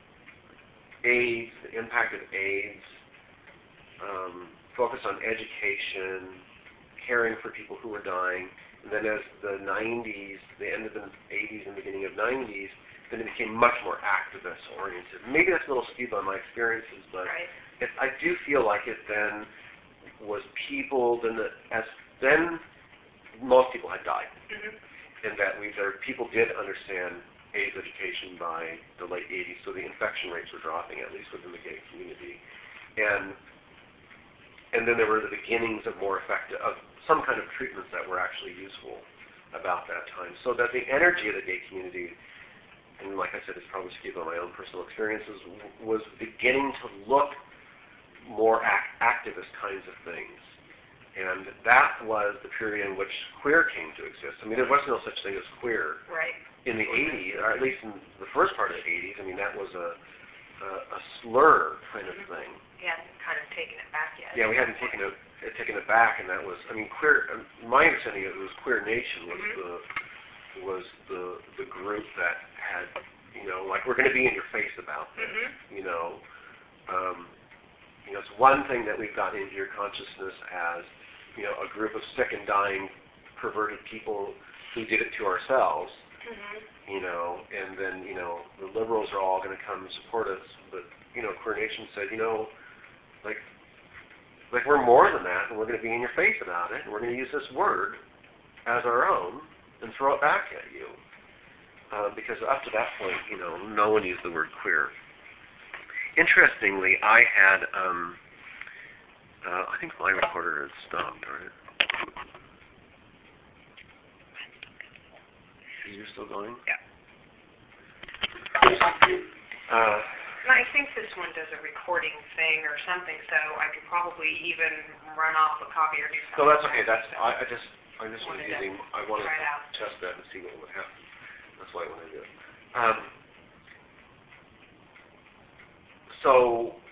AIDS, the impact of AIDS, um, focus on education, caring for people who were dying. And then as the nineties, the end of the eighties and beginning of nineties, then it became much more activist-oriented. Maybe that's a little skewed by my experiences, but Right. it, I do feel like it then was people, then the, as then most people had died, Mm-hmm. and that we there people did understand AIDS education by the late eighties, so the infection rates were dropping, at least within the gay community. And and then there were the beginnings of more effective, of some kind of treatments that were actually useful about that time. So that the energy of the gay community, and like I said, it's probably skewed by my own personal experiences, w- was beginning to look more ac- activist kinds of things. And that was the period in which queer came to exist. I mean, there was no such thing as queer Right. in the eighties, or at least in the first part of the eighties. I mean, that was a a, a slur kind of Mhm. thing. He hadn't kind of taken it back yet. Yeah, we hadn't taken it uh, taken it back, and that was, I mean, queer. Um, my understanding of it was Queer Nation was Mhm. the was the the group that had, you know, like, we're going to be in your face about this. Mhm. You know, um, you know, it's one thing that we've got into your consciousness as, you know, a group of sick and dying, perverted people who did it to ourselves. Mhm. You know, and then, you know, the liberals are all going to come and support us, but, you know, Queer Nation said, you know, like, like we're more than that, and we're going to be in your face about it, and we're going to use this word as our own and throw it back at you. Uh, because up to that point, you know, no one used the word queer. Interestingly, I had, um, uh, I think my recorder had stopped, right? You're still going? Yeah. Uh, And I think this one does a recording thing or something, so I could probably even run off a copy or do something. so that's okay. That's I, I just I just was Wanted to using I wanted try it to out. test that and see what would happen. That's why I wanted to do it. Um, so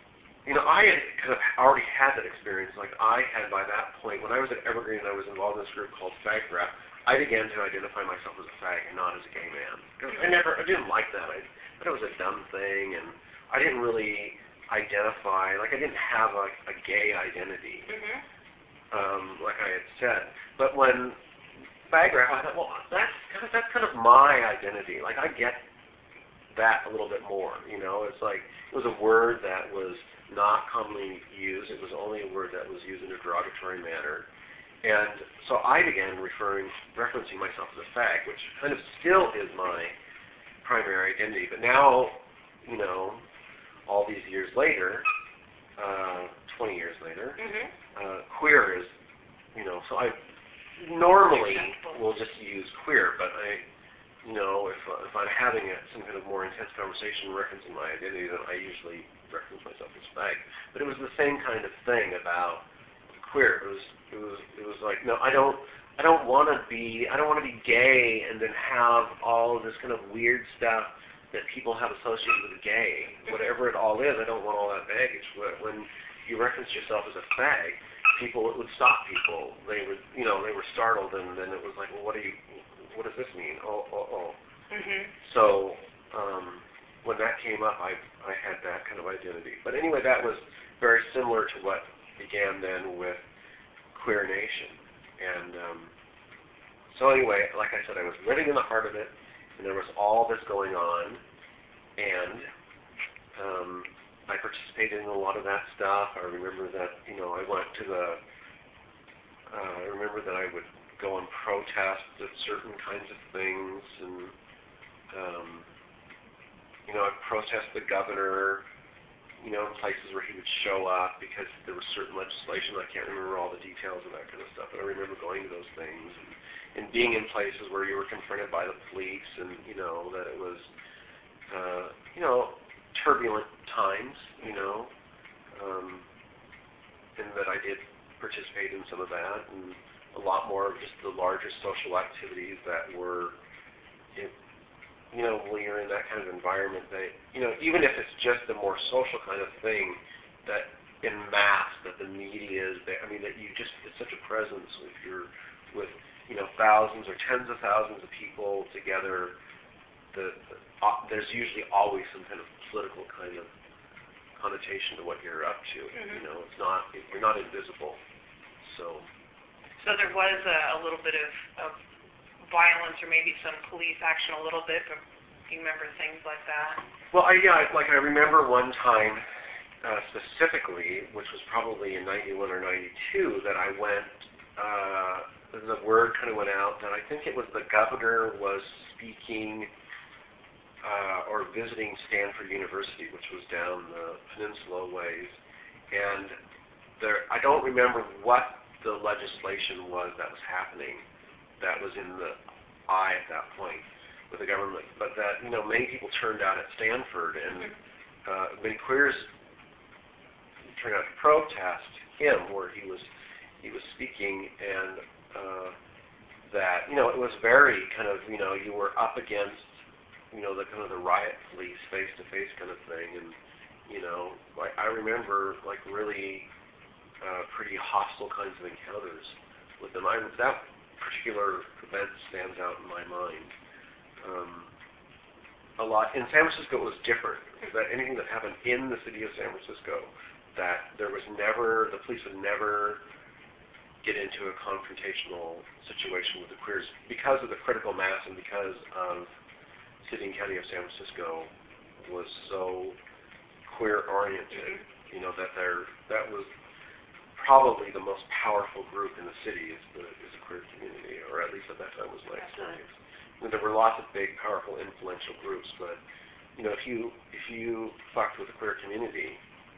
you know, I had kind of already had that experience. Like I had by that point, when I was at Evergreen, I was involved in this group called Fag Rep. I began to identify myself as a fag and not as a gay man. I never, I didn't like that. I thought it was a dumb thing, and I didn't really identify, like I didn't have a, a gay identity, Mhm. um, like I had said. But when Fag Rep, I thought, well, that's kind of, that's kind of my identity. Like I get that a little bit more, you know. It's like it was a word that was not commonly used. It was only a word that was used in a derogatory manner. And so I began referring, referencing myself as a fag, which kind of still is my primary identity. But now, you know, all these years later, uh, twenty years later, Mhm. uh, queer is, you know, so I normally will just use queer, but I, you know, if uh, if I'm having a, some kind of more intense conversation referencing my identity, then I usually reference myself as fag. But it was the same kind of thing about queer. It was it was it was like, no, I don't I don't want to be I don't want to be gay and then have all of this kind of weird stuff that people have associated with gay. Whatever it all is, I don't want all that baggage. When you reference yourself as a fag, people, it would stop people. They would, you know, they were startled, and then it was like, well, what do you, what does this mean? Oh, oh, oh. Mhm. So um, when that came up, I I had that kind of identity. But anyway, that was very similar to what began then with Queer Nation. And um, so anyway, like I said, I was living in the heart of it, and there was all this going on, and um, I participated in a lot of that stuff. I remember that, you know, I went to the, uh, I remember that I would go and protest at certain kinds of things, and, um, you know, I'd protest the governor, you know, in places where he would show up because there was certain legislation. I can't remember all the details of that kind of stuff, but I remember going to those things and, and being in places where you were confronted by the police, and, you know, that it was, uh, you know, turbulent times, you know, um, and that I did participate in some of that, and a lot more of just the larger social activities that were, in, you know, when you're in that kind of environment, that, you know, even if it's just a more social kind of thing, that in mass, that the media is there, I mean, that you just, it's such a presence if you're with, you know, thousands or tens of thousands of people together, the, the uh, there's usually always some kind of political kind of connotation to what you're up to. Mhm. You know, it's not, you're not invisible. So. So there was a, a little bit of, of violence or maybe some police action a little bit, but do you remember things like that? Well, I, yeah, I- like I remember one time uh, specifically, which was probably in ninety-one or ninety-two, that I went, uh, the word kind of went out that I think it was the governor was speaking uh, or visiting Stanford University, which was down the peninsula ways, and there, I don't remember what the legislation was that was happening that was in the eye at that point with the government, but that, you know, many people turned out at Stanford, and uh, many queers turned out to protest him where he was he was speaking, and uh, that, you know, it was very kind of, you know, you were up against, you know, the kind of the riot police face to face kind of thing, and, you know, like I remember like really uh, pretty hostile kinds of encounters with them. I that particular event stands out in my mind. Um, a lot in San Francisco, it was different. That anything that happened in the city of San Francisco, that there was never, the police would never get into a confrontational situation with the queers because of the critical mass and because of city and county of San Francisco was so queer oriented. You know, that there that was probably the most powerful group in the city is the is the queer community, or at least at that time was my experience. I mean, there were lots of big, powerful, influential groups, but you know, if you if you fucked with the queer community,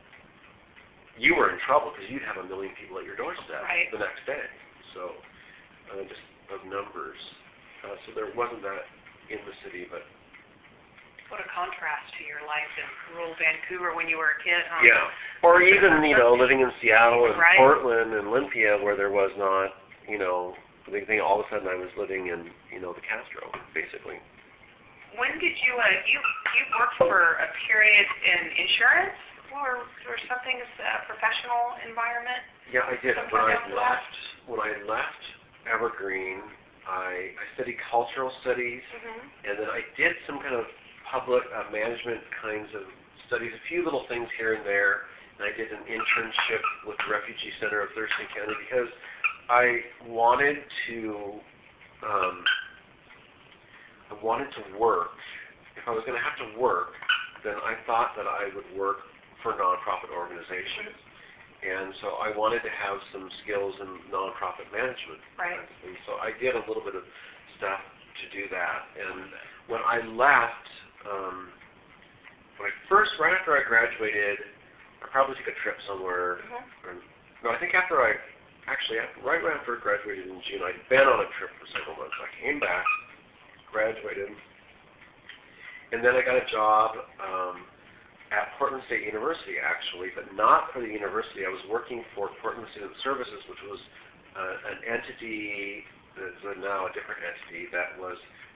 you were in trouble because you'd have a million people at your doorstep Right. the next day. So, uh, just of numbers. Uh, so there wasn't that in the city, but What a contrast to your life in rural Vancouver when you were a kid, huh? yeah. Or even, you know, living in Seattle and Right. Portland and Olympia where there was not, you know, the big thing, all of a sudden I was living in, you know, the Castro, basically. When did you, uh, you, you worked for a period in insurance? or, or something, is a professional environment? Yeah, I did. Something When I like that? left, when I left Evergreen, I, I studied cultural studies, Mm-hmm. and then I did some kind of public uh, management kinds of studies, a few little things here and there, and I did an internship with the Refugee Center of Thurston County because I wanted to, um, I wanted to work. If I was going to have to work, then I thought that I would work for nonprofit organizations. And so I wanted to have some skills in nonprofit management. Right. And so I did a little bit of stuff to do that. And when I left, um, when I first, right after I graduated, I probably took a trip somewhere. Mm-hmm. Or, no, I think after I, actually, after, right after I graduated in June, I'd been on a trip for several months. I came back, graduated, and then I got a job um, at Portland State University, actually, but not for the university. I was working for Portland Student Services, which was uh, an entity, that's now a different entity, that was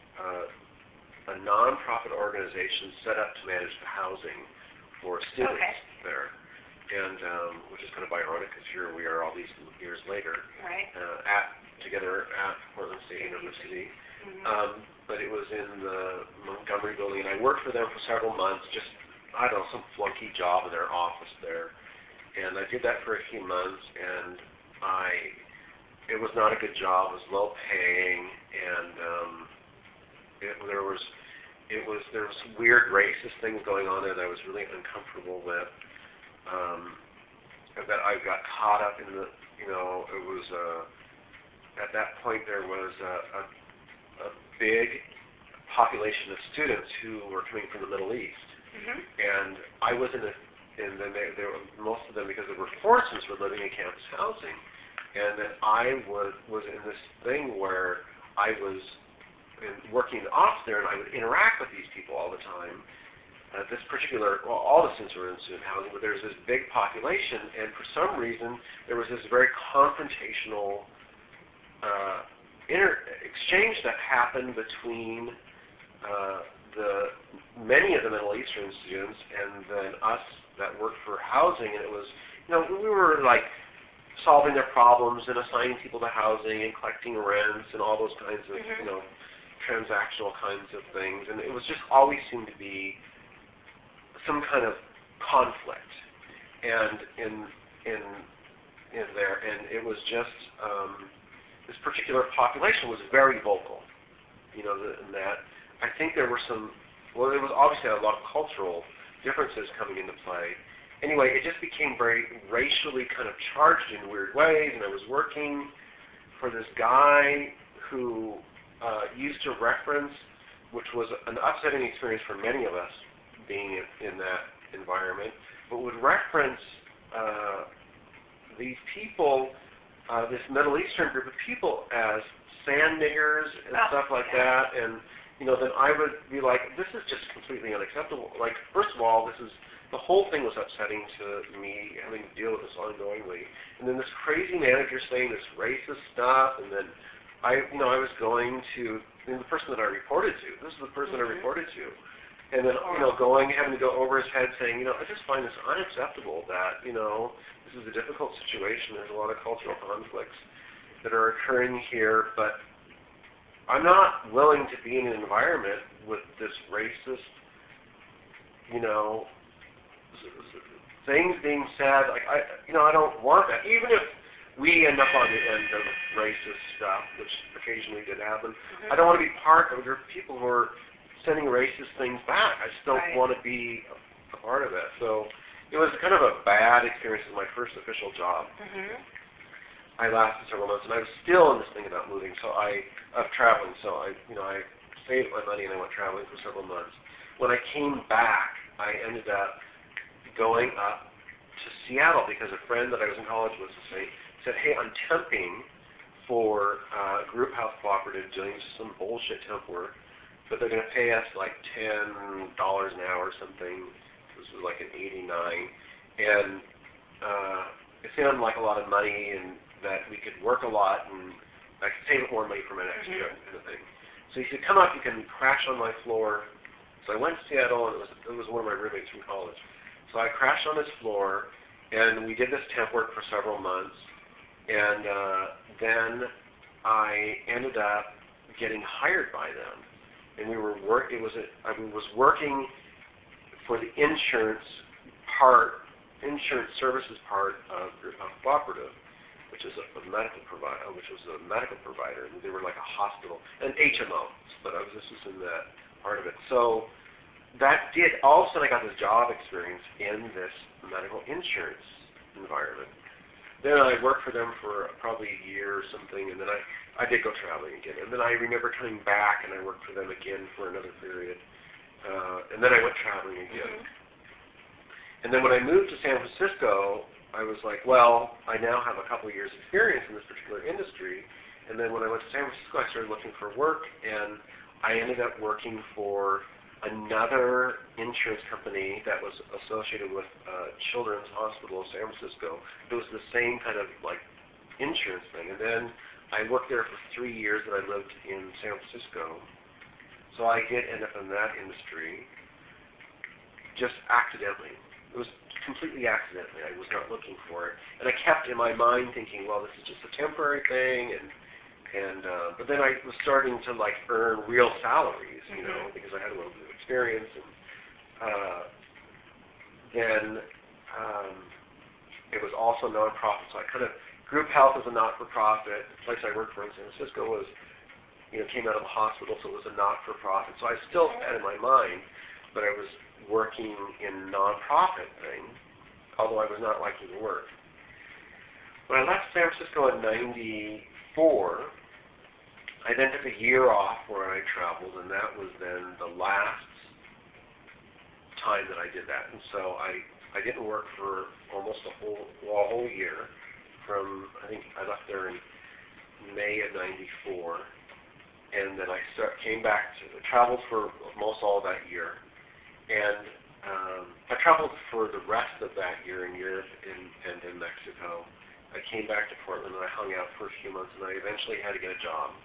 uh, a nonprofit organization set up to manage the housing for students Okay. there. And um, which is kind of ironic because here we are all these years later, Right. uh, at together at Portland State University. Mm-hmm. Um, but it was in the Montgomery building, and I worked for them for several months, just, I don't know, some flunky job in their office there. And I did that for a few months, and I, it was not a good job. It was low paying, and um, it, there was, it was, there was some weird racist things going on there that I was really uncomfortable with. Um, that I got caught up in the, you know, it was, uh, at that point there was a, a, a big population of students who were coming from the Middle East. Mm-hmm. And I was in a, and then they, they were, most of them, because they were foreigners, were living in campus housing. And then I was, was in this thing where I was in, working off there, and I would interact with these people all the time. Uh, this particular, well, all the students were in student housing, but there was this big population, and for some reason, there was this very confrontational uh, inter exchange that happened between uh, the many of the Middle Eastern students and then us that worked for housing, and it was, you know, we were like solving their problems and assigning people to housing and collecting rents and all those kinds of, Mm-hmm. you know, transactional kinds of things, and it was just always seemed to be some kind of conflict, and in in in there, and it was just um, this particular population was very vocal, you know, the, in that I think there were some, well, there was obviously a lot of cultural differences coming into play. Anyway, it just became very racially kind of charged in weird ways, and I was working for this guy who uh, used to reference, which was an upsetting experience for many of us, being in, in that environment, but would reference uh, these people, uh, this Middle Eastern group of people, as sand niggers and Oh, stuff like yeah. that, and you know, then I would be like, this is just completely unacceptable. Like, first of all, this is, the whole thing was upsetting to me, having to deal with this ongoingly, and then this crazy manager saying this racist stuff, and then I, you know, I was going to, and the person that I reported to, this is the person Mm-hmm. I reported to, and then, you know, going, having to go over his head saying, you know, I just find this unacceptable that, you know, this is a difficult situation. There's a lot of cultural conflicts that are occurring here, but I'm not willing to be in an environment with this racist, you know, things being said. Like, I, you know, I don't want that. Even if we end up on the end of racist stuff, which occasionally did happen, Mm-hmm. I don't want to be part of it. There are people who are sending racist things back. I just don't Right. want to be a, a part of it. So it was kind of a bad experience. It was my first official job. Mm-hmm. I lasted several months, and I was still in this thing about moving, so I, of traveling. So I, you know, I saved my money and I went traveling for several months. When I came back, I ended up going up to Seattle because a friend that I was in college with say, said, hey, I'm temping for uh, Group House Cooperative doing some bullshit temp work, but they're going to pay us like ten dollars an hour or something. This was like an eighty-nine, and uh, it sounded like a lot of money, and that we could work a lot, and I could save more money for my next Mm-hmm. trip, kind of thing. So he said, come up, you can crash on my floor. So I went to Seattle, and it was it was one of my roommates from college. So So I crashed on his floor, and we did this temp work for several months, and uh, then I ended up getting hired by them, and we were work. It was a, I was working for the insurance part, insurance services part of, of Cooperative, which is a, a medical provider, which was a medical provider, and they were like a hospital, an H M O, but I was this was in that part of it. So that did all of a sudden I got this job experience in this medical insurance environment. Then I worked for them for probably a year or something, and then I, I did go traveling again. And then I remember coming back, and I worked for them again for another period. Uh, and then I went traveling again. Mm-hmm. And then when I moved to San Francisco, I was like, well, I now have a couple of years experience in this particular industry. And then when I went to San Francisco, I started looking for work, and I ended up working for another insurance company that was associated with uh, Children's Hospital of San Francisco. It was the same kind of like insurance thing. And then I worked there for three years that I lived in San Francisco. So I did end up in that industry just accidentally. It was completely accidentally. I was not looking for it. And I kept in my mind thinking, well, this is just a temporary thing, and And uh, but then I was starting to like earn real salaries, you know, because I had a little bit of experience. And uh, then um, it was also nonprofit, so I kind of group health is a not-for-profit. The place I worked for in San Francisco was, you know, came out of a hospital, so it was a not-for-profit. So I still had in my mind, but I was working in nonprofit thing, although I was not liking the work. When I left San Francisco in ninety-four. I then took a year off where I traveled, and that was then the last time that I did that. And so I, I didn't work for almost a whole, well, a whole year. From, I think I left there in May of ninety-four, and then I start, came back to, traveled for most all that year. And um, I traveled for the rest of that year in Europe and, and in Mexico. I came back to Portland, and I hung out for a few months, and I eventually had to get a job.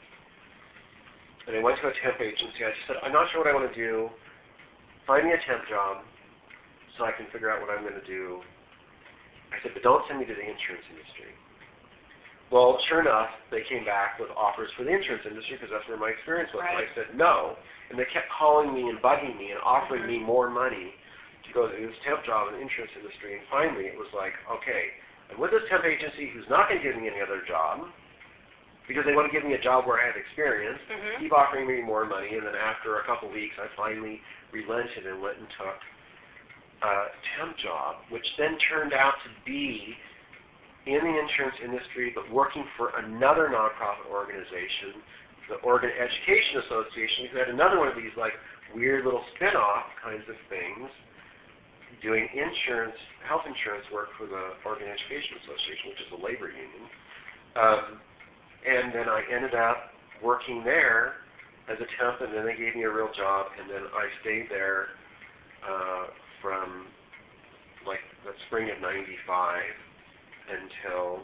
And I went to a temp agency. I just said, I'm not sure what I want to do. Find me a temp job so I can figure out what I'm going to do. I said, but don't send me to the insurance industry. Well, sure enough, they came back with offers for the insurance industry because that's where my experience was. Right. And I said no. And they kept calling me and bugging me and offering me more money to go to this temp job in the insurance industry. And finally, it was like, okay, I'm with this temp agency who's not going to give me any other job, because they want to give me a job where I have experience, mm-hmm. keep offering me more money, and then after a couple weeks, I finally relented and went and took a temp job, which then turned out to be in the insurance industry, but working for another nonprofit organization, the Oregon Education Association, who had another one of these like weird little spin-off kinds of things, doing insurance, health insurance work for the Oregon Education Association, which is a labor union. Um, And then I ended up working there as a temp, and then they gave me a real job, and then I stayed there uh, from like the spring of ninety-five until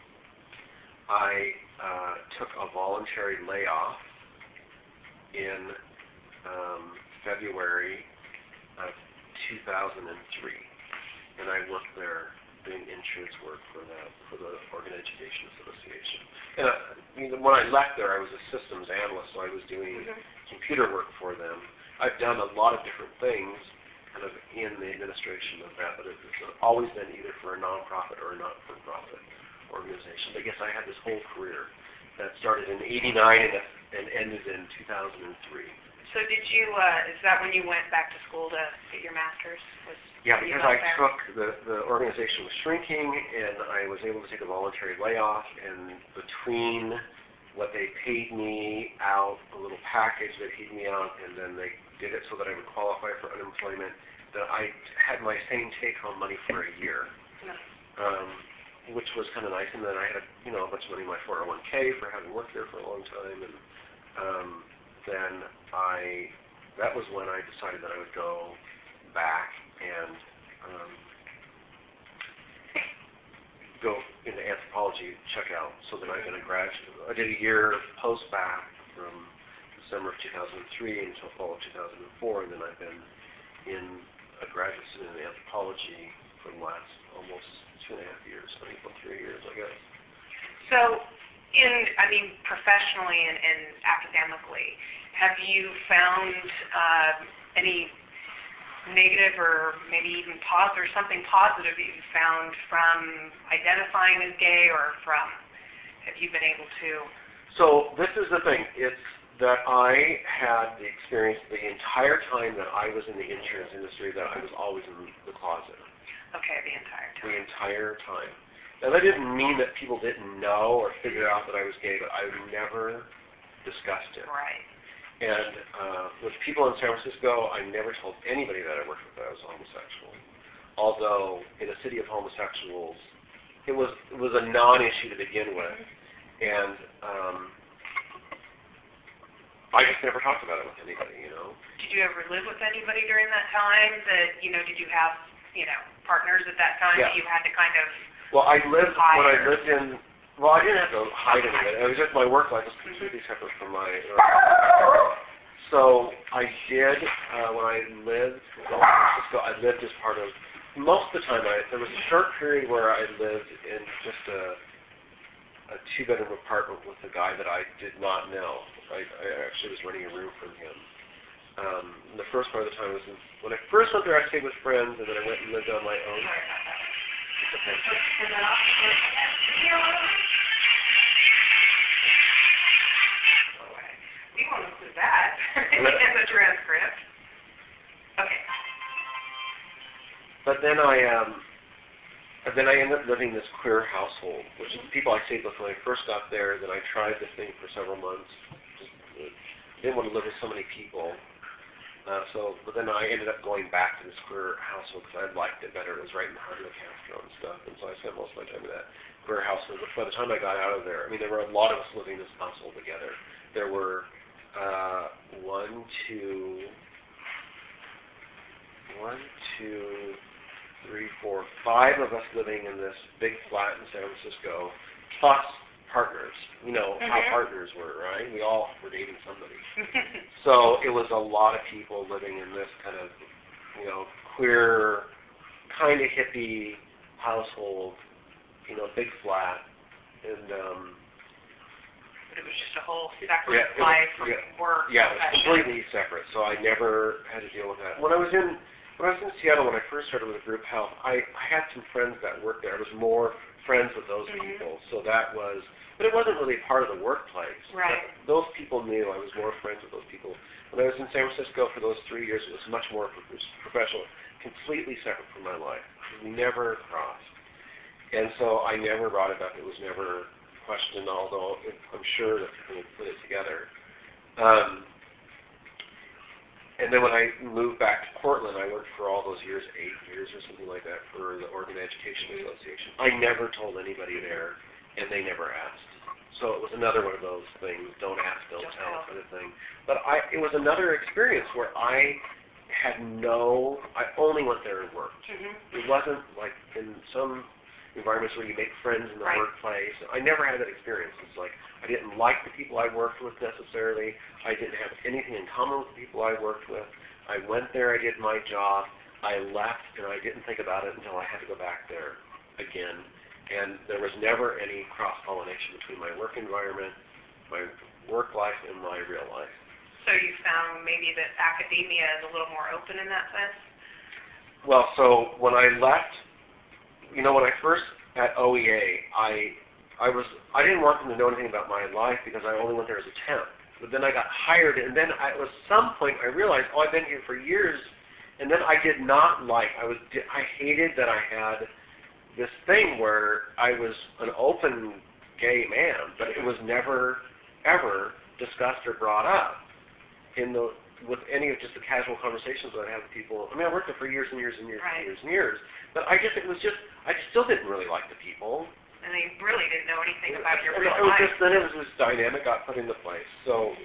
I uh, took a voluntary layoff in um, February of two thousand three, and I worked there doing insurance work for the for the Oregon Education Association. And I, I mean, when I left there, I was a systems analyst, so I was doing mm-hmm. computer work for them. I've done a lot of different things kind of in the administration of that, but it's always been either for a nonprofit or a not-for-profit organization. I guess I had this whole career that started in eighty-nine and, and ended in two thousand three. So did you, uh, is that when you went back to school to get your master's? Was yeah, because I there? took, the, the organization was shrinking, and I was able to take a voluntary layoff, and between what they paid me out, a little package they paid me out, and then they did it so that I would qualify for unemployment, that I had my same take-home money for a year, no. um, which was kind of nice, and then I had, you know, a bunch of money in my four oh one K for having worked there for a long time, and um, then I, that was when I decided that I would go back and um, go into anthropology, check out, so that I'm going to graduate. I did a year post-bac from December of two thousand three until fall of two thousand four, and then I've been in a graduate student in anthropology for the last almost two and a half years, I think about three years, I guess. So, in, I mean, professionally and, and academically, have you found uh, any negative or maybe even positive, or something positive that you found from identifying as gay, or from, have you been able to? So this is the thing, it's that I had the experience the entire time that I was in the insurance industry that I was always in the closet. Okay, the entire time. The entire time. Now that didn't mean that people didn't know or figure out that I was gay, but I never discussed it. Right. And uh, with people in San Francisco, I never told anybody that I worked with that I was homosexual. Although in a city of homosexuals, it was it was a non-issue to begin with, and um, I just never talked about it with anybody. You know. Did you ever live with anybody during that time? That you know, did you have you know partners at that time Yeah. that you had to kind of? Well, I lived when I hide? lived in. Well, I didn't have to hide anything. It was just my work life was completely separate from my. Uh, so I did uh, when I lived in San Francisco. I lived as part of most of the time. I there was a short period where I lived in just a a two-bedroom apartment with a guy that I did not know. I, I actually was renting a room from him. Um, and the first part of the time was in, when I first went there. I stayed with friends, and then I went and lived on my own. It's okay. We won't include that in the transcript. Okay. But then I um, and then I ended up living in this queer household, which is the people I stayed with when I first got there. Then I tried this thing for several months. Just uh, didn't want to live with so many people. Uh, so, but then I ended up going back to this queer household because I liked it better. It was right in the heart of Castro and stuff, and so I spent most of my time in that queer household. But by the time I got out of there, I mean, there were a lot of us living in this household together. There were uh, one, two, one, two, three, four, five of us living in this big flat in San Francisco, plus partners. You know Mm-hmm. how partners were, right? We all were dating somebody. So it was a lot of people living in this kind of, you know, queer, kind of hippie household, you know, big flat, and um, But it was just a whole separate yeah, it was- life from yeah, work. yeah, it was profession. completely separate. So I never had to deal with that. When I was in when I was in Seattle, when I first started with group health, I, I had some friends that worked there. I was more friends with those Mhm. people, so that was. But it wasn't really part of the workplace. Right. But those people knew I was more friends with those people. When I was in San Francisco for those three years, it was much more pro- professional, completely separate from my life. We never crossed. And so I never brought it up. It was never questioned, although it, I'm sure that people would put it together. Um, and then when I moved back to Portland, I worked for all those years, eight years or something like that, for the Oregon Education Mhm. Association. I never told anybody there, and they never asked. So it was another one of those things, don't ask, don't Don't tell tell. kind of thing. But I, it was another experience where I had no, I only went there and worked. Mhm. It wasn't like in some environments where you make friends in the Right. workplace. I never had that experience. It's like I didn't like the people I worked with necessarily. I didn't have anything in common with the people I worked with. I went there, I did my job, I left, and I didn't think about it until I had to go back there again. And there was never any cross-pollination between my work environment, my work life, and my real life. So you found maybe that academia is a little more open in that sense? Well, so when I left, you know, when I first at O E A, I I was I didn't want them to know anything about my life because I only went there as a temp. But then I got hired, and then I, at some point I realized, oh, I've been here for years, and then I did not like. I was I hated that I had this thing where I was an open gay man, but it was never ever discussed or brought up in the with any of just the casual conversations that I had with people. I mean, I worked there for years and years and years Right. and years and years, but I just it was just I still didn't really like the people. And they really didn't know anything about your And real it was life. just then it was this dynamic got put into place. So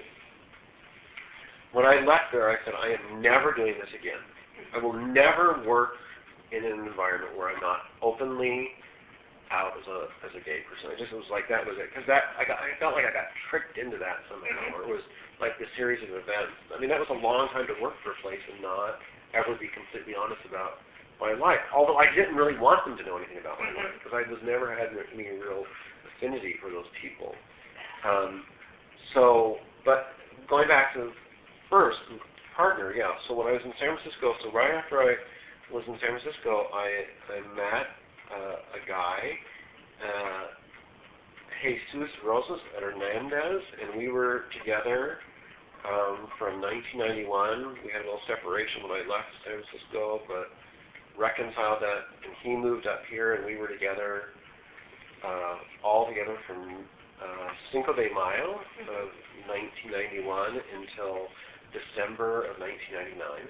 when I left there, I said I am never doing this again. I will never work in an environment where I'm not openly out as a as a gay person. I just was like that was it because that I got I felt like I got tricked into that somehow, Mhm. or it was like this series of events. I mean, that was a long time to work for a place and not ever be completely honest about my life. Although I didn't really want them to know anything about my Mhm. life, because I was never had any real affinity for those people. Um, so, but going back to first, partner, yeah. So when I was in San Francisco, so right after I was in San Francisco, I, I met uh, a guy, uh, Jesus Rosas Hernandez, and we were together um, from nineteen ninety-one. We had a little separation when I left San Francisco, but reconciled that, and he moved up here, and we were together uh, all together from uh, Cinco de Mayo of nineteen ninety-one until December of nineteen ninety-nine.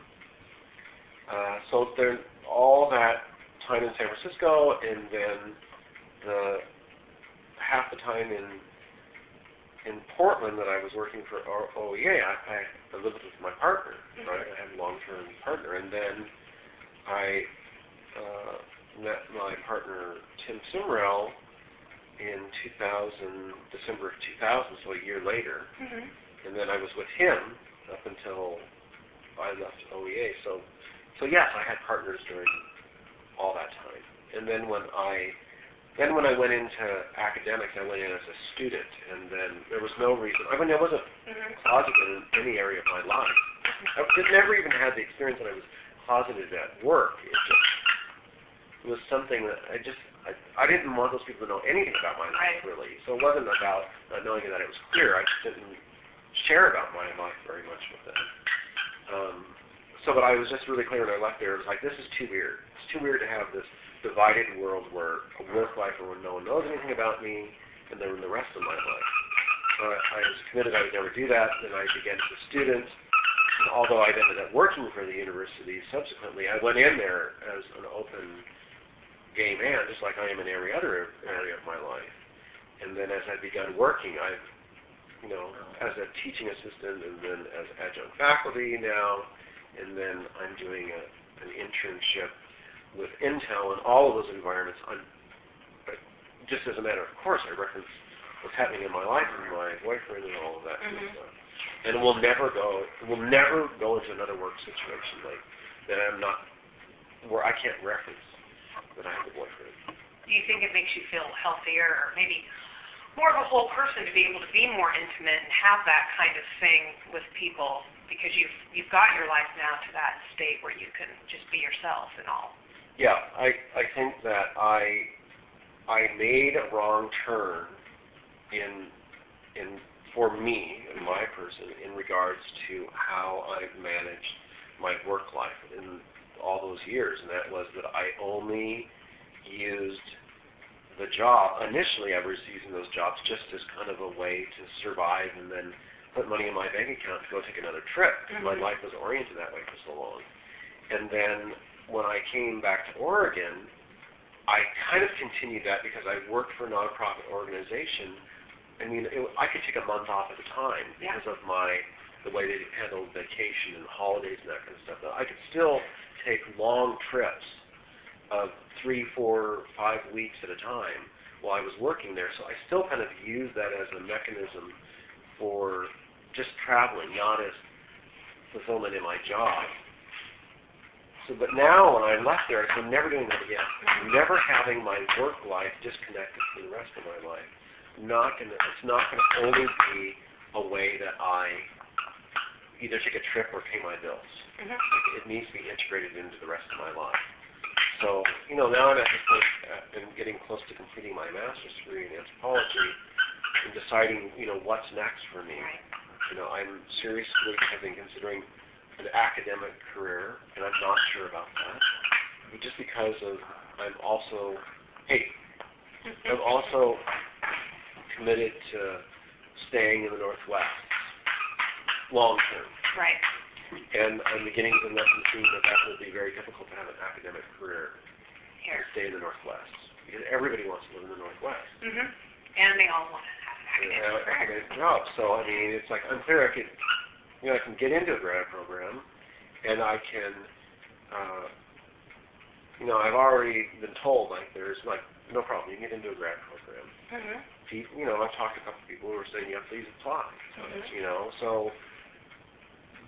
Uh, so there, all that time in San Francisco, and then the half the time in in Portland that I was working for O E A, I, I lived with my partner, right? I had a long-term partner, and then I uh, met my partner Tim Simrell in two thousand, December of two thousand, so a year later, Mhm. and then I was with him up until I left O E A. So, so yes, I had partners during all that time, and then when I Then when I went into academics, I went in as a student, and then there was no reason. I mean, I wasn't Mhm. closeted in any area of my life. I did, never even had the experience that I was closeted at work. It just it was something that I just, I, I didn't want those people to know anything about my life, Right. really. So it wasn't about not knowing that it was clear. I just didn't share about my life very much with them. Um, so, but I was just really clear when I left there. It was like, this is too weird. It's too weird to have this divided world where a work life where no one knows anything about me, and then the rest of my life. So I, I was committed I would never do that. Then I began as a student. And although I ended up working for the university subsequently, I went in there as an open gay man, just like I am in every other area of my life. And then as I began working, I've, you know, as a teaching assistant, and then as adjunct faculty now, and then I'm doing a, an internship with Intel, and all of those environments, I'm, just as a matter of course, I reference what's happening in my life and my boyfriend and all of that kind of Mhm. stuff. And we'll never go, we'll never go into another work situation like that. I'm not, where I can't reference that I have a boyfriend. Do you think it makes you feel healthier, or maybe more of a whole person, to be able to be more intimate and have that kind of thing with people, because you've you've got your life now to that state where you can just be yourself and all? Yeah, I, I think that I I made a wrong turn in in for me and my person in regards to how I've managed my work life in all those years, and that was that I only used the job. Initially, I was using those jobs just as kind of a way to survive and then put money in my bank account to go take another trip. Mhm. My life was oriented that way for so long. And then when I came back to Oregon, I kind of continued that because I worked for a nonprofit organization. I mean, it, I could take a month off at a time Yeah. because of my the way they handled vacation and holidays and that kind of stuff. But I could still take long trips of three, four, five weeks at a time while I was working there. So I still kind of used that as a mechanism for just traveling, not as fulfillment in my job. So, but now when I left there, I said, I'm never doing that again. I'm never having my work life disconnected from the rest of my life. I'm not gonna. It's not gonna only be a way that I either take a trip or pay my bills. Mhm. Like, it needs to be integrated into the rest of my life. So, you know, now I'm at this point, uh, I'm getting close to completing my master's degree in anthropology and deciding, you know, what's next for me. Right. You know, I'm seriously have been considering an academic career, and I'm not sure about that. But just because of, I'm also, hey, I'm also committed to staying in the Northwest long term. Right. And I'm beginning to let them see that that will be very difficult to have an academic career Here. and stay in the Northwest. Because everybody wants to live in the Northwest. Mhm. And they all want to have And academic have an career. academic job. So, I mean, it's like, I'm clear I could, you know, I can get into a grad program, and I can, uh, you know, I've already been told, like, there's, like, no problem, you can get into a grad program. Mhm. People, you know, I've talked to a couple of people who are saying, yeah, please apply. Mhm. You know, so,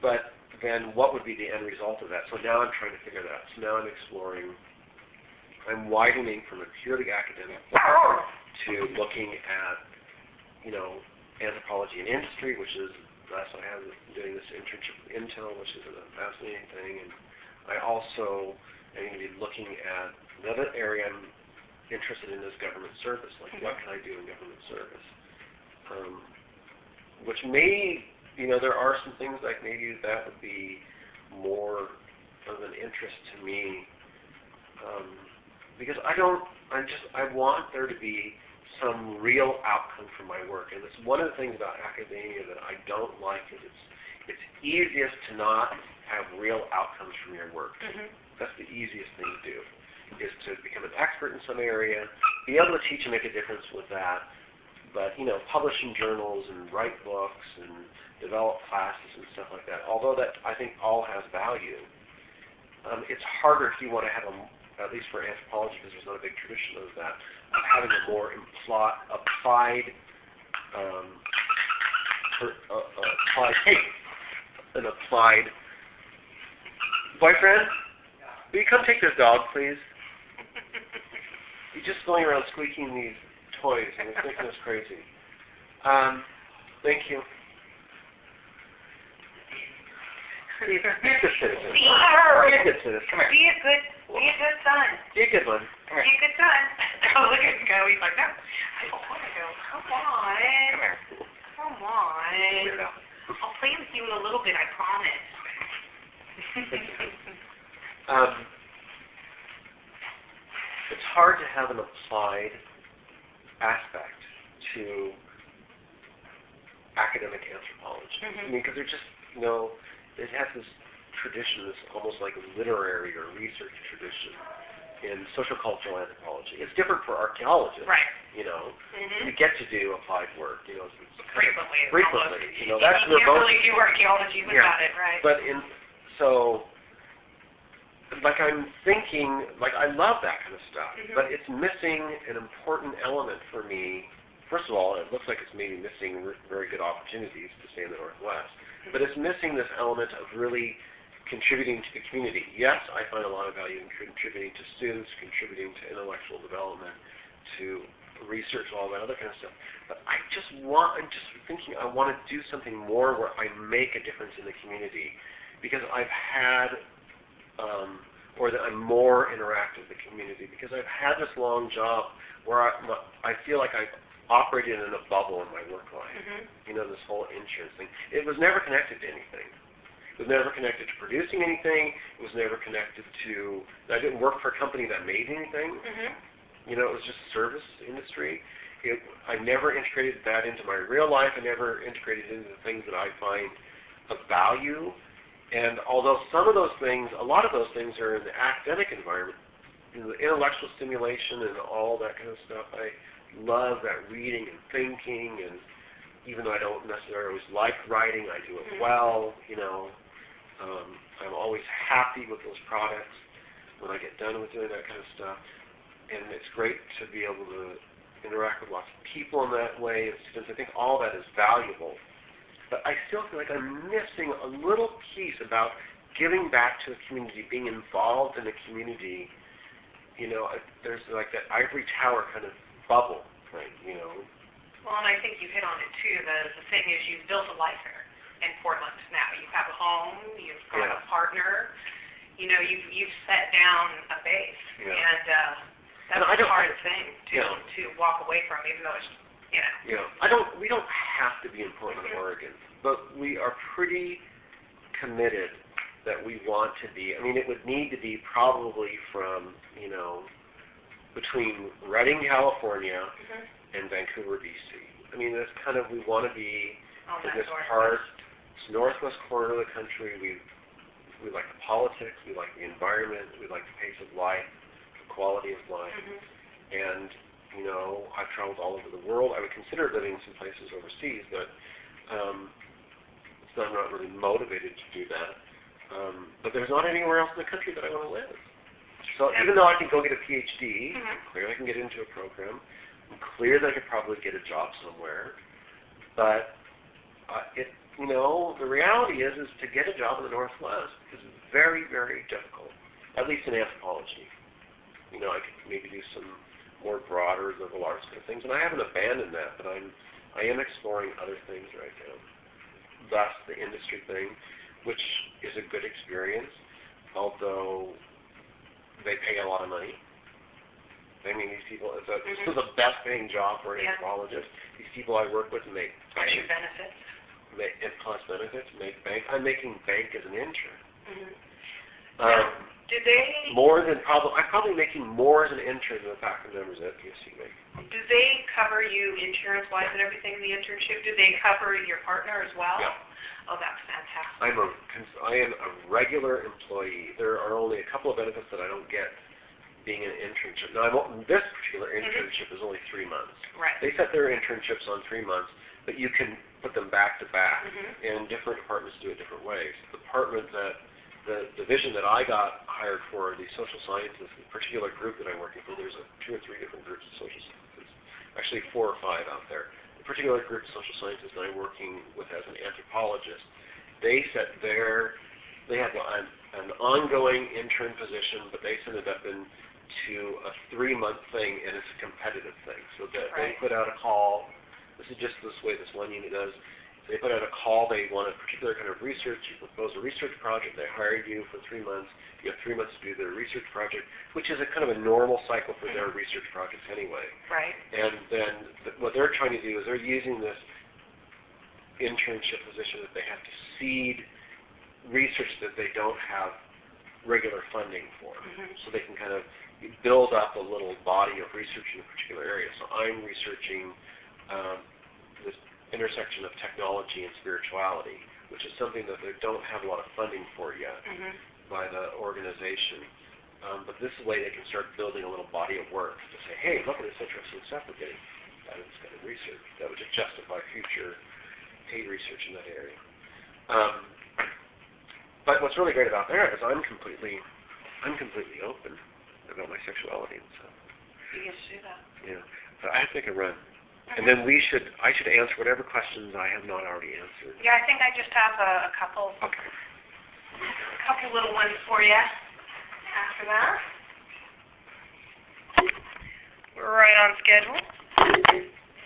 but then what would be the end result of that? So now I'm trying to figure that out. So now I'm exploring, I'm widening from a purely academic to looking at, you know, anthropology and industry, which is, that's what I have doing this internship with Intel, which is a fascinating thing. And I also am going to be looking at another area I'm interested in is government service. Like, what can I do in government service? Um, which may, you know, there are some things like maybe that would be more of an interest to me, um, because I don't, I just, I want there to be some real outcome from my work. And it's one of the things about academia that I don't like is it's, it's easiest to not have real outcomes from your work. Mm-hmm. That's the easiest thing to do, is to become an expert in some area, be able to teach and make a difference with that, but, you know, publish in journals and write books and develop classes and stuff like that, although that I think all has value. Um, it's harder if you want to have a, at least for anthropology, because there's not a big tradition of that, of having a more impl- applied, um, per, uh, uh, applied, hey, an applied, boyfriend, will you come take this dog, please? He's just going around squeaking these toys, and it's making us crazy. Um, thank you. Be a good citizen. Be a good citizen. Come here. Be a good, be a good son. Be a good one. Come Be here. a good son. Oh, look at him go. He's like, no. I don't want to go. Come on. Come here. Come on. Weirdo. I'll play with you in a little bit, I promise. Um, it's hard to have an applied aspect to academic anthropology. Mm-hmm. I mean, because they're just, you know, it has this tradition, this almost like a literary or research tradition in sociocultural anthropology. It's different for archaeologists, Right. you know. Mm-hmm. You get to do applied work, you know. It's kind of Frequently. frequently, Almost. you know. That's you where can't most, really do archaeology without Yeah. it, right? but in so. Like I'm thinking, like I love that kind of stuff, Mhm. but it's missing an important element for me. First of all, it looks like it's maybe missing r- very good opportunities to stay in the Northwest, but it's missing this element of really contributing to the community. Yes, I find a lot of value in contributing to students, contributing to intellectual development, to research, all that other kind of stuff. But I just want, I'm just thinking I want to do something more where I make a difference in the community, because I've had Um, or that I'm more interactive with the community, because I've had this long job where I, my, I feel like I've operated in a bubble in my work life. Mm-hmm. You know, this whole insurance thing. It was never connected to anything. It was never connected to producing anything. It was never connected to, I didn't work for a company that made anything. Mm-hmm. You know, it was just service industry. It, I never integrated that into my real life. I never integrated into the things that I find of value. And although some of those things, a lot of those things are in the academic environment, you know, the intellectual stimulation and all that kind of stuff, I love that reading and thinking, and even though I don't necessarily always like writing, I do it well, you know. Um, I'm always happy with those products when I get done with doing that kind of stuff. And it's great to be able to interact with lots of people in that way, and students. I think all that is valuable. But I still feel like I'm missing a little piece about giving back to a community, being involved in a community. You know, there's like that ivory tower kind of bubble thing, you know. Well, and I think you hit on it too. The the thing is, you've built a life here in Portland now. You have a home. You've got Yeah. a partner. You know, you've you've set down a base, Yeah. and uh, that's And I a don't- hard thing to Yeah. to walk away from, even though it's, you know. You know, I don't. We don't have to be in Portland, Mhm. Oregon, but we are pretty committed that we want to be. I mean, it would need to be probably from, you know, between Redding, California, Mm-hmm. and Vancouver, B C. I mean, that's kind of, we want to be On in that this northwest. part, this northwest corner of the country. We we like the politics, we like the environment, we like the pace of life, the quality of life, Mhm. and you know, I've traveled all over the world. I would consider living in some places overseas, but um, so I'm not really motivated to do that. Um, but there's not anywhere else in the country that I want to live. So even though I can go get a P H D, Mhm. clearly I can get into a program, I'm clear that I could probably get a job somewhere, but uh, it, you know, the reality is, is to get a job in the Northwest is very, very difficult, at least in anthropology. You know, I could maybe do some more broader liberal arts kind of things, and I haven't abandoned that, but I'm, I am exploring other things right now. Thus, the industry thing, which is a good experience, although they pay a lot of money. I mean, these people, it's, a, Mm-hmm. it's still the best paying job for an Yeah. anthropologist. These people I work with make Plus your bank, benefits. make, and plus benefits, make bank. I'm making bank as an intern. Mm-hmm. Um, Do they more than probably, I'm probably making more as an intern than the faculty members at P S C make. do they cover you insurance-wise and everything in the internship? Do they cover your partner as well? Yeah. Oh, that's fantastic. I'm a, cons- I am a regular employee. There are only a couple of benefits that I don't get being an internship. Now, I'm, o- this particular internship is only three months. Right. They set their internships on three months, but you can put them back to back, Mhm. and different departments do it different ways. The department that, the division that I got hired for, the social sciences, the particular group that I'm working for, there's a, two or three different groups of social sciences, actually four or five out there. The particular group of social scientists that I'm working with as an anthropologist, they set their, they have an, an ongoing intern position, but they set it up into a three-month thing, and it's a competitive thing. So that they Right. put out a call. This is just this way this one unit does. They put out a call. They want a particular kind of research. You propose a research project. They hire you for three months. You have three months to do their research project, which is a kind of a normal cycle for their research projects anyway. Right. And then th- what they're trying to do is they're using this internship position that they have to seed research that they don't have regular funding for. Mhm. So they can kind of build up a little body of research in a particular area. So I'm researching um, this intersection of technology and spirituality, which is something that they don't have a lot of funding for yet Mhm. by the organization. Um, but this way they can start building a little body of work to say, hey, look at this interesting stuff we're getting out of this kind of research that would just justify future paid research in that area. Um, but what's really great about that is I'm completely, I'm completely open about my sexuality and stuff. You get to do that. Yeah. But I have to make a run. And then we should, I should answer whatever questions I have not already answered. Yeah, I think I just have a, a couple, Okay. a couple little ones for you after that. We're right on schedule.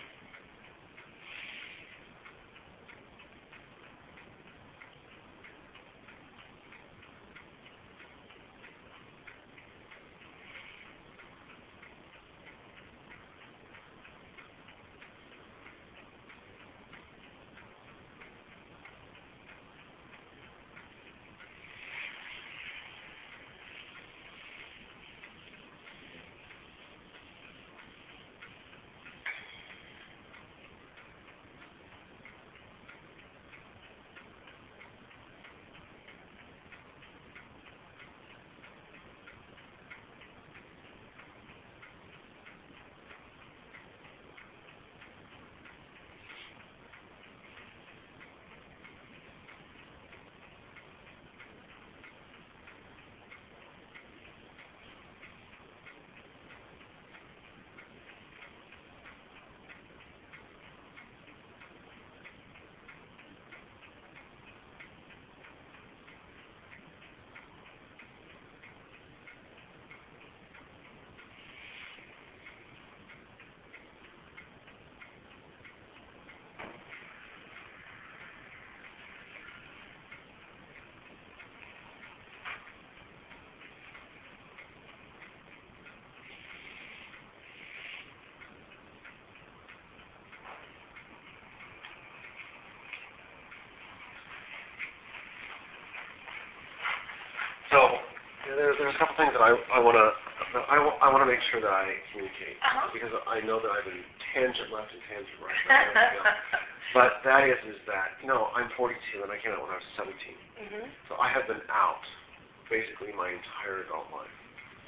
So there, there's a couple things that I, I want to I, w- I want to make sure that I communicate Uh-huh. because I know that I've been tangent left and tangent right. right now. But that is is that you know I'm forty-two and I came out when I was seventeen. Mhm. So I have been out basically my entire adult life.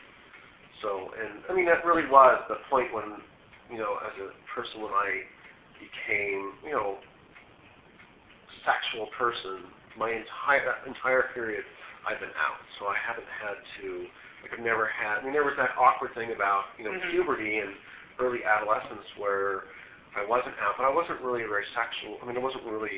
So and I mean that really was the point when you know as a person when I became you know sexual person my entire that entire period I've been out, so I haven't had to, like I've never had, I mean there was that awkward thing about, you know, Mhm. puberty and early adolescence where I wasn't out, but I wasn't really very sexual, I mean I wasn't really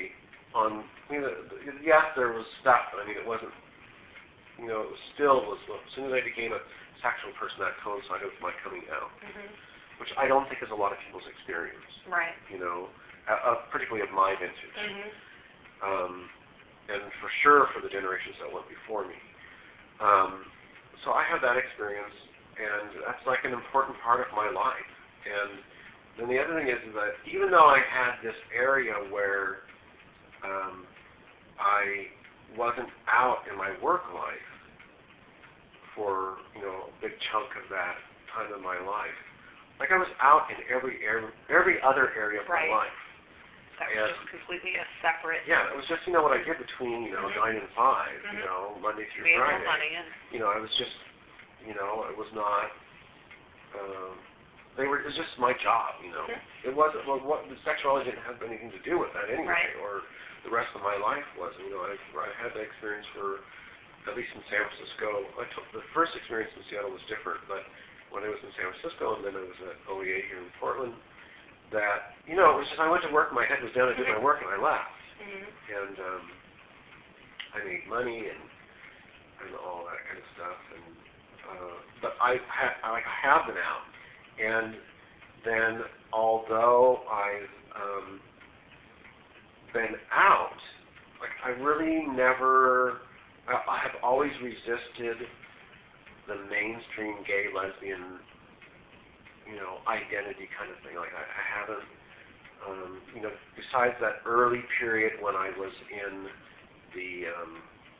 on, I mean, the- the- yes, there was stuff, but I mean, it wasn't, you know, it was still was, well, as soon as I became a sexual person, that coincided with my coming out, Mhm. which I don't think is a lot of people's experience, Right. you know, uh, uh, particularly of my vintage. Mhm. Um, and for sure for the generations that went before me. Um, so I had that experience, and that's like an important part of my life. And then the other thing is, is that even though I had this area where um, I wasn't out in my work life for, you know, a big chunk of that time in my life, like I was out in every area, every other area of Right. my life. That was And- just completely a separate. Yeah, it was just, you know, what I did between, you know, Mhm. nine and five, Mhm. you know, Monday through Made more Friday. money and. You know, I was just, you know, it was not, um, they were, it was just my job, you know. Mhm. It wasn't, well, what, the sexuality didn't have anything to do with that anyway, Right. or the rest of my life was. You know, I, I had that experience for, at least in San Francisco. I took, the first experience in Seattle was different, but when I was in San Francisco and then I was at O E A here in Portland, that, you know, it was just, I went to work, my head was down, I did my work, and I left. Mhm. And um, I made money and and all that kind of stuff. And uh, but I ha- I like I have been out, and then although I've um, been out, like I really never, I, I have always resisted the mainstream gay lesbian, you know, identity kind of thing. Like I, I haven't. Um, you know, besides that early period when I was in the um,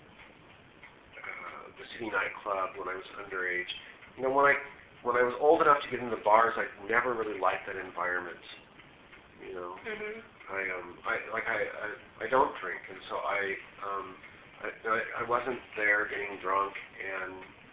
uh, the city nightclub when I was underage, you know, when I when I was old enough to get into bars, I never really liked that environment. You know, Mhm. I um I like I I, I don't drink, and so I um I, I I wasn't there getting drunk, and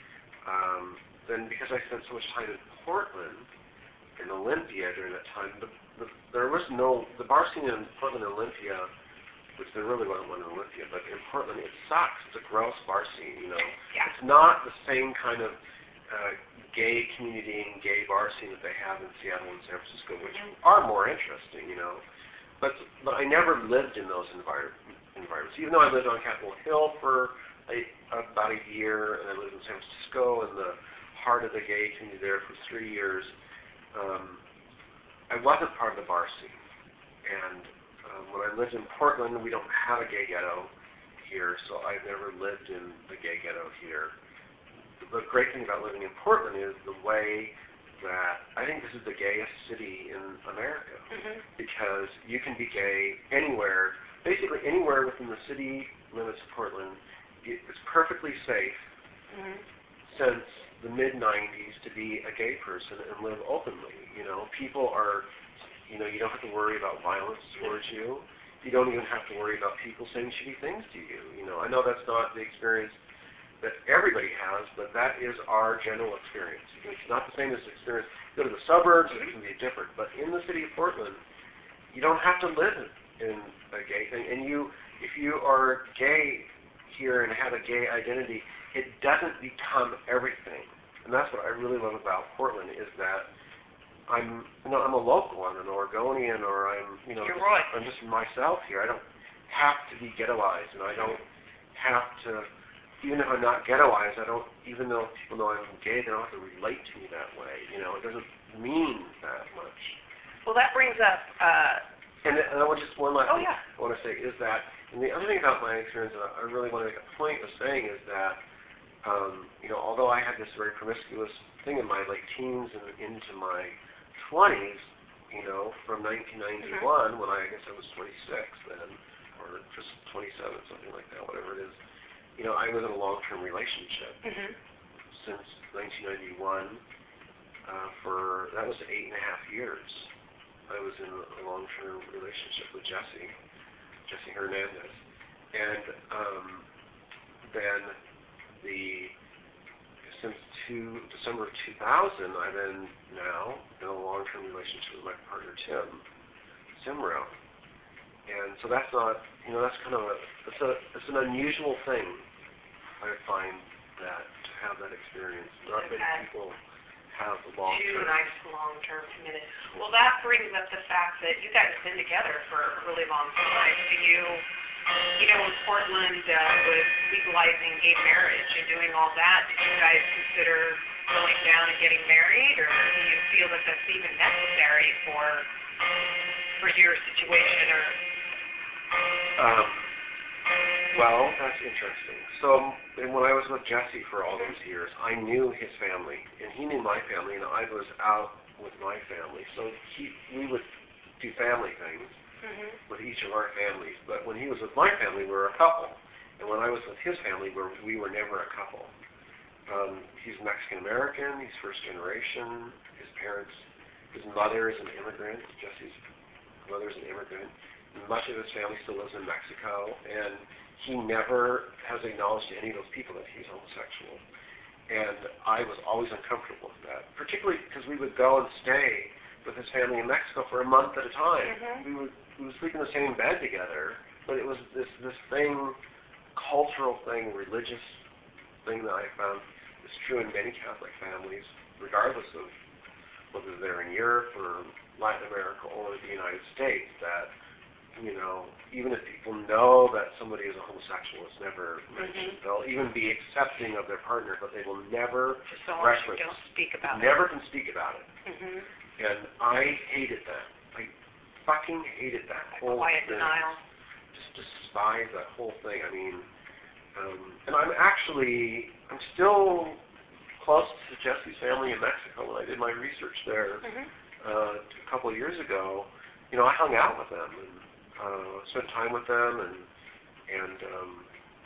um, then because I spent so much time in Portland, in Olympia during that time, the, the, there was no, the bar scene in Portland and Olympia, which there really wasn't one in Olympia, but in Portland it sucks. It's a gross bar scene, you know. Yeah. It's not the same kind of uh, gay community and gay bar scene that they have in Seattle and San Francisco, which are more interesting, you know. But but I never lived in those envir- environments, even though I lived on Capitol Hill for a, about a year, and I lived in San Francisco in the heart of the gay community there for three years. Um, I wasn't part of the bar scene, and um, when I lived in Portland, we don't have a gay ghetto here, so I've never lived in the gay ghetto here. The great thing about living in Portland is the way that I think this is the gayest city in America, Mhm. because you can be gay anywhere, basically anywhere within the city limits of Portland. It- It's perfectly safe Mhm. since the mid nineties to be a gay person and live openly. You know, people are, you know, you don't have to worry about violence towards you. You don't even have to worry about people saying shitty things to you. You know, I know that's not the experience that everybody has, but that is our general experience. It's not the same as the experience. Go to the suburbs, it can be different. But in the city of Portland, you don't have to live in a gay thing. And you, if you are gay here and have a gay identity, it doesn't become everything. And that's what I really love about Portland is that I'm, you know, I'm a local. I'm an Oregonian, or I'm, you know, You're just, right. I'm just myself here. I don't have to be ghettoized, and I don't have to, even if I'm not ghettoized, I don't, even though people know I'm gay, they don't have to relate to me that way. You know, it doesn't mean that much. Well, that brings up. Uh, And, and I want just one last oh thing yeah. I want to say is that, and the other thing about my experience that I really want to make a point of saying is that, um, you know, although I had this very promiscuous thing in my late teens and into my twenties, you know, from nineteen ninety-one, mm-hmm. when I, I guess I was twenty-six then, or just twenty-seven, something like that, whatever it is, you know, I was in a long-term relationship Mhm. since nineteen ninety-one uh, for, that was eight and a half years. I was in a long-term relationship with Jesse, Jesse Hernandez, and um, then the since two, December of two thousand, I've been now in a long-term relationship with my partner Tim Simro, and so that's not, you know, that's kind of a, it's a, it's an unusual thing. I find that to have that experience, not many people have a long Two term. nice long-term committed. Well, that brings up the fact that you guys have been together for a really long time. Do you Portland uh, was legalizing gay marriage and doing all that, did you guys consider going down and getting married, or do you feel that that's even necessary for for your situation? Or Um, well, that's interesting. So and when I was with Jesse for all those years, I knew his family, and he knew my family, and I was out with my family. So he, we would do family things mhm. with each of our families. But when he was with my family, we were a couple. And when I was with his family, we were, we were never a couple. Um, he's Mexican-American. He's first generation. His parents, his mother is an immigrant. Jesse's mother is an immigrant. Much of his family still lives in Mexico, and he never has acknowledged to any of those people that he's homosexual. And I was always uncomfortable with that, particularly because we would go and stay with his family in Mexico for a month at a time. Mhm. We would we would sleep in the same bed together, but it was this this thing, cultural thing, religious thing that I found is true in many Catholic families, regardless of whether they're in Europe or Latin America or the United States, that you know, even if people know that somebody is a homosexual, it's never mentioned. Mhm. They'll even be accepting of their partner, but they will never Just so long as you reference, don't speak about never can speak about it. it. Mhm. And I hated that. I fucking hated that whole Quiet thing. denial. Just despise that whole thing. I mean, um, and I'm actually, I'm still close to Jesse's family in Mexico. When I did my research there Mhm. uh, a couple of years ago, you know, I hung out with them and uh, spent time with them, and and um,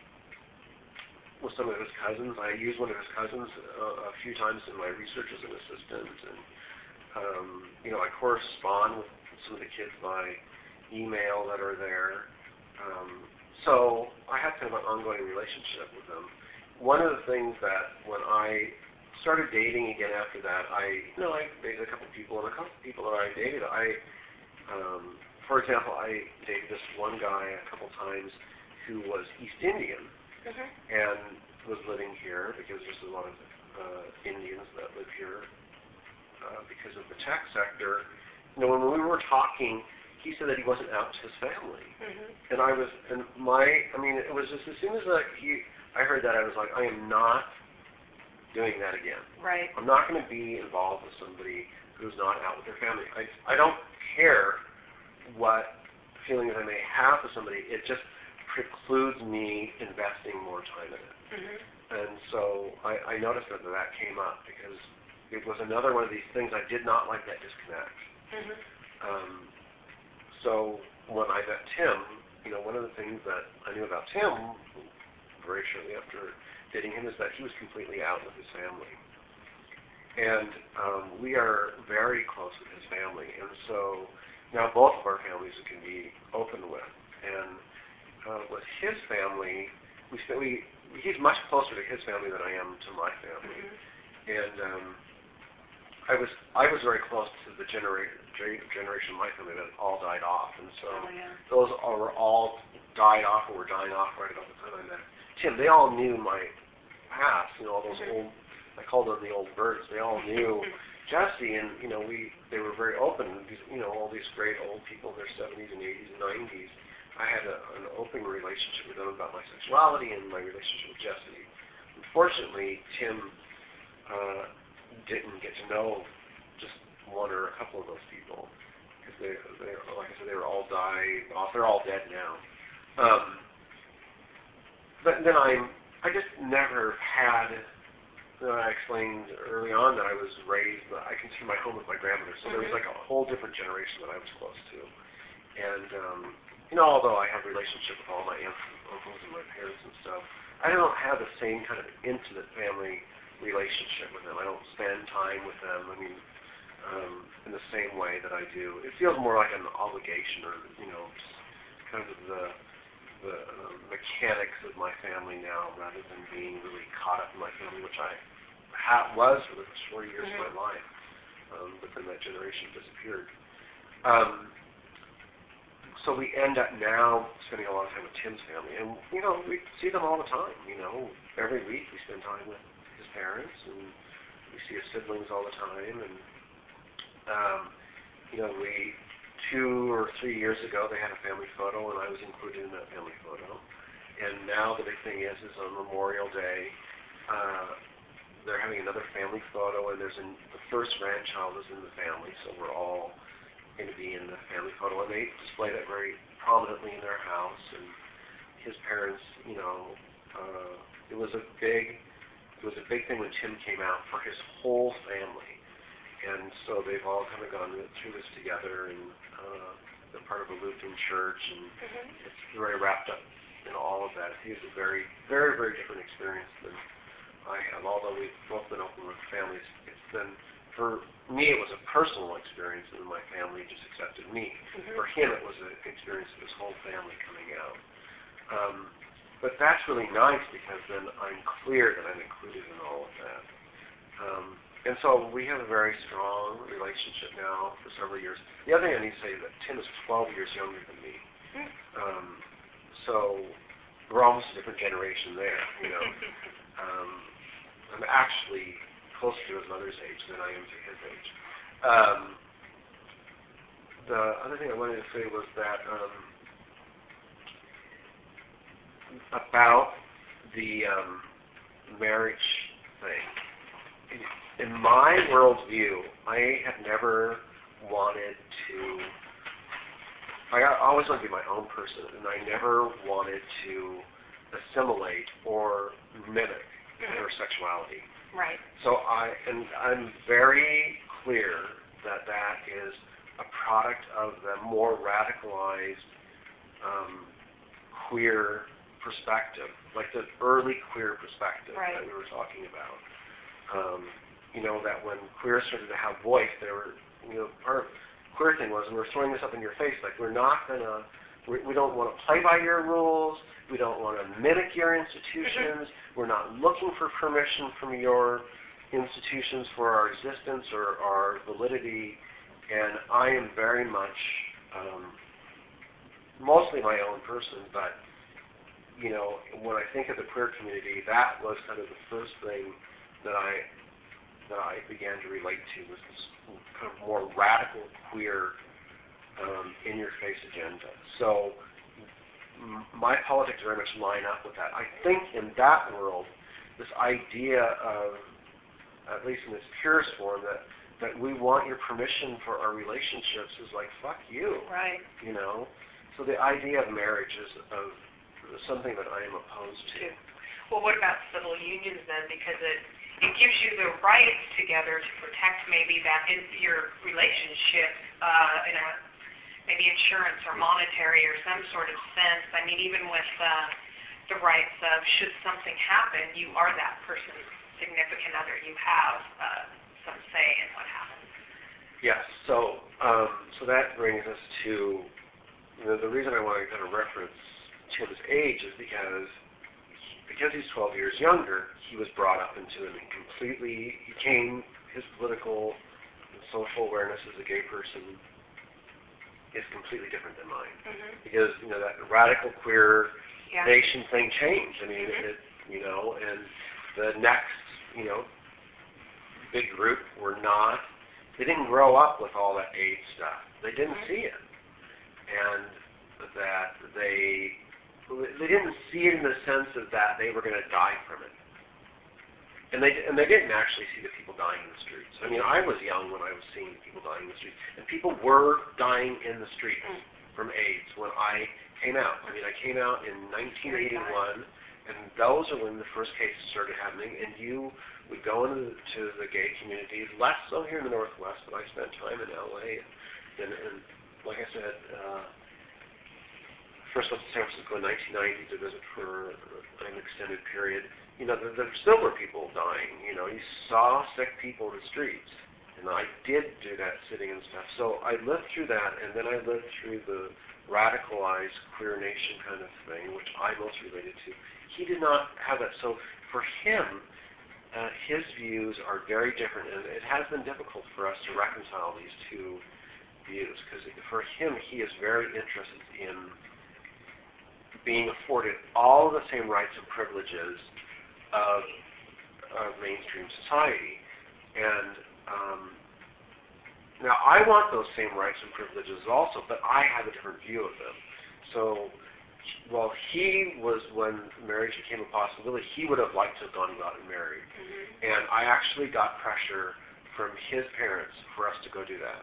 with some of his cousins. I used one of his cousins uh, a few times in my research as an assistant, and um, you know, I correspond with some of the kids by email that are there. Um, so I have kind of an ongoing relationship with them. One of the things that when I started dating again after that, I, you know, I dated a couple people, and a couple people that I dated, I um, for example, I dated this one guy a couple times who was East Indian Mhm. and was living here because there's a lot of uh, Indians that live here uh, because of the tech sector. You know, when we were talking, he said that he wasn't out to his family, Mhm. and I was, and my, I mean, it was just as soon as I, he, I heard that, I was like, I am not doing that again. Right. I'm not going to be involved with somebody who's not out with their family. I, I don't care what feelings I may have for somebody. It just precludes me investing more time in it. Mhm. And so I, I noticed that that came up because it was another one of these things I did not like, that disconnect. Mhm. Um, so when I met Tim, you know, one of the things that I knew about Tim very shortly after dating him is that he was completely out with his family. And um, we are very close with his family, and so now both of our families we can be open with. And uh, with his family, we, we he's much closer to his family than I am to my family. Mhm. And um, I was I was very close to the genera- generation of my family that all died off, and so Oh, yeah. those all, were all died off or were dying off right about the time I met Tim. They all knew my past, you know, all those Mhm. old, I called them the old birds. They all knew Jesse, and you know, we they were very open. These, you know, all these great old people in their seventies and eighties and nineties. I had a, an open relationship with them about my sexuality and my relationship with Jesse. Unfortunately, Tim uh, didn't get to know just one or a couple of those people because they, they, like I said, they were all died off. They're all dead now. Um, but then I, I just never had. Uh, I explained early on that I was raised, uh, I consider my home with my grandmother, so there was like a whole different generation that I was close to. And, um, you know, although I have a relationship with all my aunts and uncles and my parents and stuff, I don't have the same kind of intimate family relationship with them. I don't spend time with them, I mean, um, in the same way that I do. It feels more like an obligation or, you know, just kind of the the um, mechanics of my family now rather than being really caught up in my family, which I ha- was for the first four years Mhm. of my life. Um, but then that generation disappeared. Um, so we end up now spending a lot of time with Tim's family. And, you know, we see them all the time. You know, every week we spend time with his parents, and we see his siblings all the time. And, um, you know, we... Two or three years ago, they had a family photo, and I was included in that family photo. and now the big thing is, is on Memorial Day, uh, they're having another family photo, and there's an, the first grandchild is in the family, so we're all going to be in the family photo, and they display that very prominently in their house, and his parents, you know, uh, it was a big, it was a big thing when Tim came out for his whole family, and so they've all kind of gone through this together, and uh, they're part of a Lutheran church, and Mm-hmm. it's very wrapped up in all of that. He has a very, very, very different experience than I have, although we've both been open with families. It's been, for me, it was a personal experience, and my family just accepted me. Mm-hmm. For him, it was an experience of his whole family coming out. Um, but that's really nice because then I'm clear that I'm included in all of that. Um, and so we have a very strong relationship now for several years. The other thing I need to say is that Tim is twelve years younger than me. Um, so we're almost a different generation there, you know. um, I'm actually closer to his mother's age than I am to his age. Um, the other thing I wanted to say was that um, about the um, marriage thing. In, in my worldview, I have never wanted to, I always want to be my own person, and I never wanted to assimilate or mimic heterosexuality. Right. So I, and I'm very clear that that is a product of the more radicalized um, queer perspective, like the early queer perspective Right. that we were talking about. Um, you know, that when queer started to have voice, they were, you know, our queer thing was, and we're throwing this up in your face, like we're not gonna, we, we don't want to play by your rules, we don't want to mimic your institutions, we're not looking for permission from your institutions for our existence or our validity, and I am very much, um, mostly my own person, but, you know, when I think of the queer community, that was kind of the first thing that I that I began to relate to, was this kind of more radical queer, um, in-your-face agenda. So m- my politics very much line up with that. I think in that world, this idea of, at least in its purest form, that, that we want your permission for our relationships is like, fuck you, Right. you know? So the idea of marriage is of something that I am opposed to. Well, what about civil unions then? Because it it gives you the rights together to protect maybe that in your relationship, uh, in a maybe insurance or monetary or some sort of sense. I mean, even with uh, the rights of should something happen, you are that person's significant other. You have uh, some say in what happens. Yes. So um, so that brings us to the, the reason I want to kind of reference Tim's age is because because he's twelve years younger, he was brought up into a completely, he came, his political and social awareness as a gay person is completely different than mine. Mm-hmm. Because, you know, that radical queer Yeah. nation thing changed. I mean, Mhm. it, you know, and the next, you know, big group were not, they didn't grow up with all that AIDS stuff. They didn't Mhm. see it. And that they, they didn't see it in the sense of that they were going to die from it. And they and they didn't actually see the people dying in the streets. I mean, I was young when I was seeing people dying in the streets, and people were dying in the streets Mm. from AIDS when I came out. I mean, I came out in nineteen eighty-one, and those are when the first cases started happening, and you would go into the, to the gay community, less so here in the Northwest, but I spent time in L A, and, and like I said, uh, first went to San Francisco in nineteen ninety to visit for an extended period. You know, there, there still were people dying. You know, you saw sick people in the streets, and I did do that sitting and stuff. So I lived through that, and then I lived through the radicalized queer nation kind of thing, which I most related to. He did not have that. So for him, uh, his views are very different, and it has been difficult for us to reconcile these two views, because for him, he is very interested in being afforded all the same rights and privileges of, of mainstream society. And um, now I want those same rights and privileges also, but I have a different view of them. So well, he was, when marriage became a possibility, he would have liked to have gone out and married. Mhm. And I actually got pressure from his parents for us to go do that.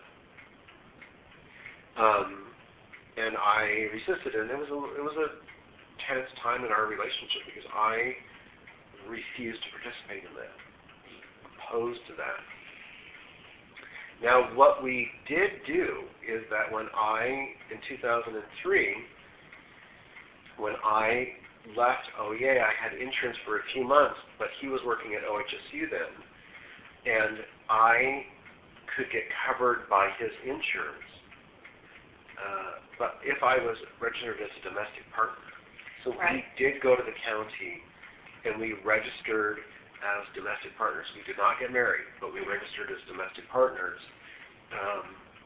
Um, and I resisted, and it was a, it was a tense time in our relationship because I refused to participate in that, opposed to that. Now, what we did do is that when I, in two thousand three, when I left O E A, I had insurance for a few months, but he was working at O H S U then, and I could get covered by his insurance, uh, but if I was registered as a domestic partner. So Right. we did go to the county, and we registered as domestic partners. We did not get married, but we registered as domestic partners. Um,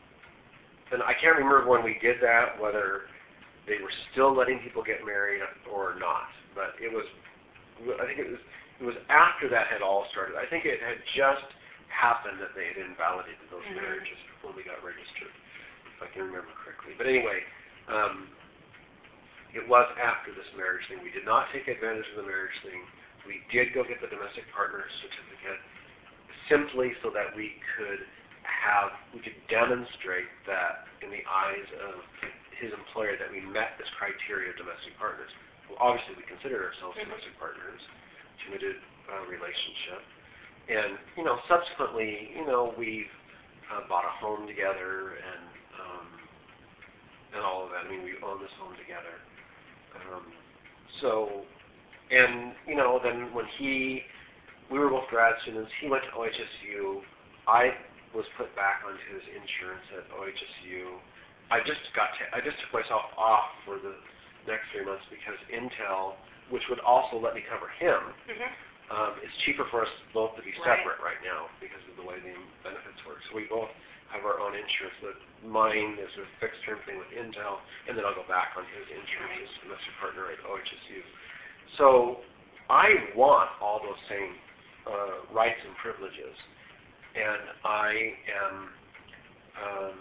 and I can't remember when we did that, whether they were still letting people get married or not. But it was, I think it was, it was after that had all started. I think it had just happened that they had invalidated those Mhm. marriages when we got registered, if I can remember correctly. But anyway, um, it was after this marriage thing. We did not take advantage of the marriage thing. We did go get the domestic partner certificate simply so that we could have, we could demonstrate that in the eyes of his employer that we met this criteria of domestic partners. Well, obviously, we considered ourselves Mhm. domestic partners, committed uh, relationship. And, you know, subsequently, you know, we've uh, bought a home together and um, and all of that. I mean, we own this home together. Um, so, and, you know, then when he, we were both grad students, he went to O H S U, I was put back onto his insurance at O H S U. I just got, t- I just took myself off for the next three months because Intel, which would also let me cover him, Mhm. um, it's cheaper for us both to be Right. separate right now because of the way the benefits work. So we both have our own insurance. But mine is a fixed term thing with Intel, and then I'll go back on his insurance as domestic partner at O H S U. So I want all those same uh, rights and privileges, and I am um,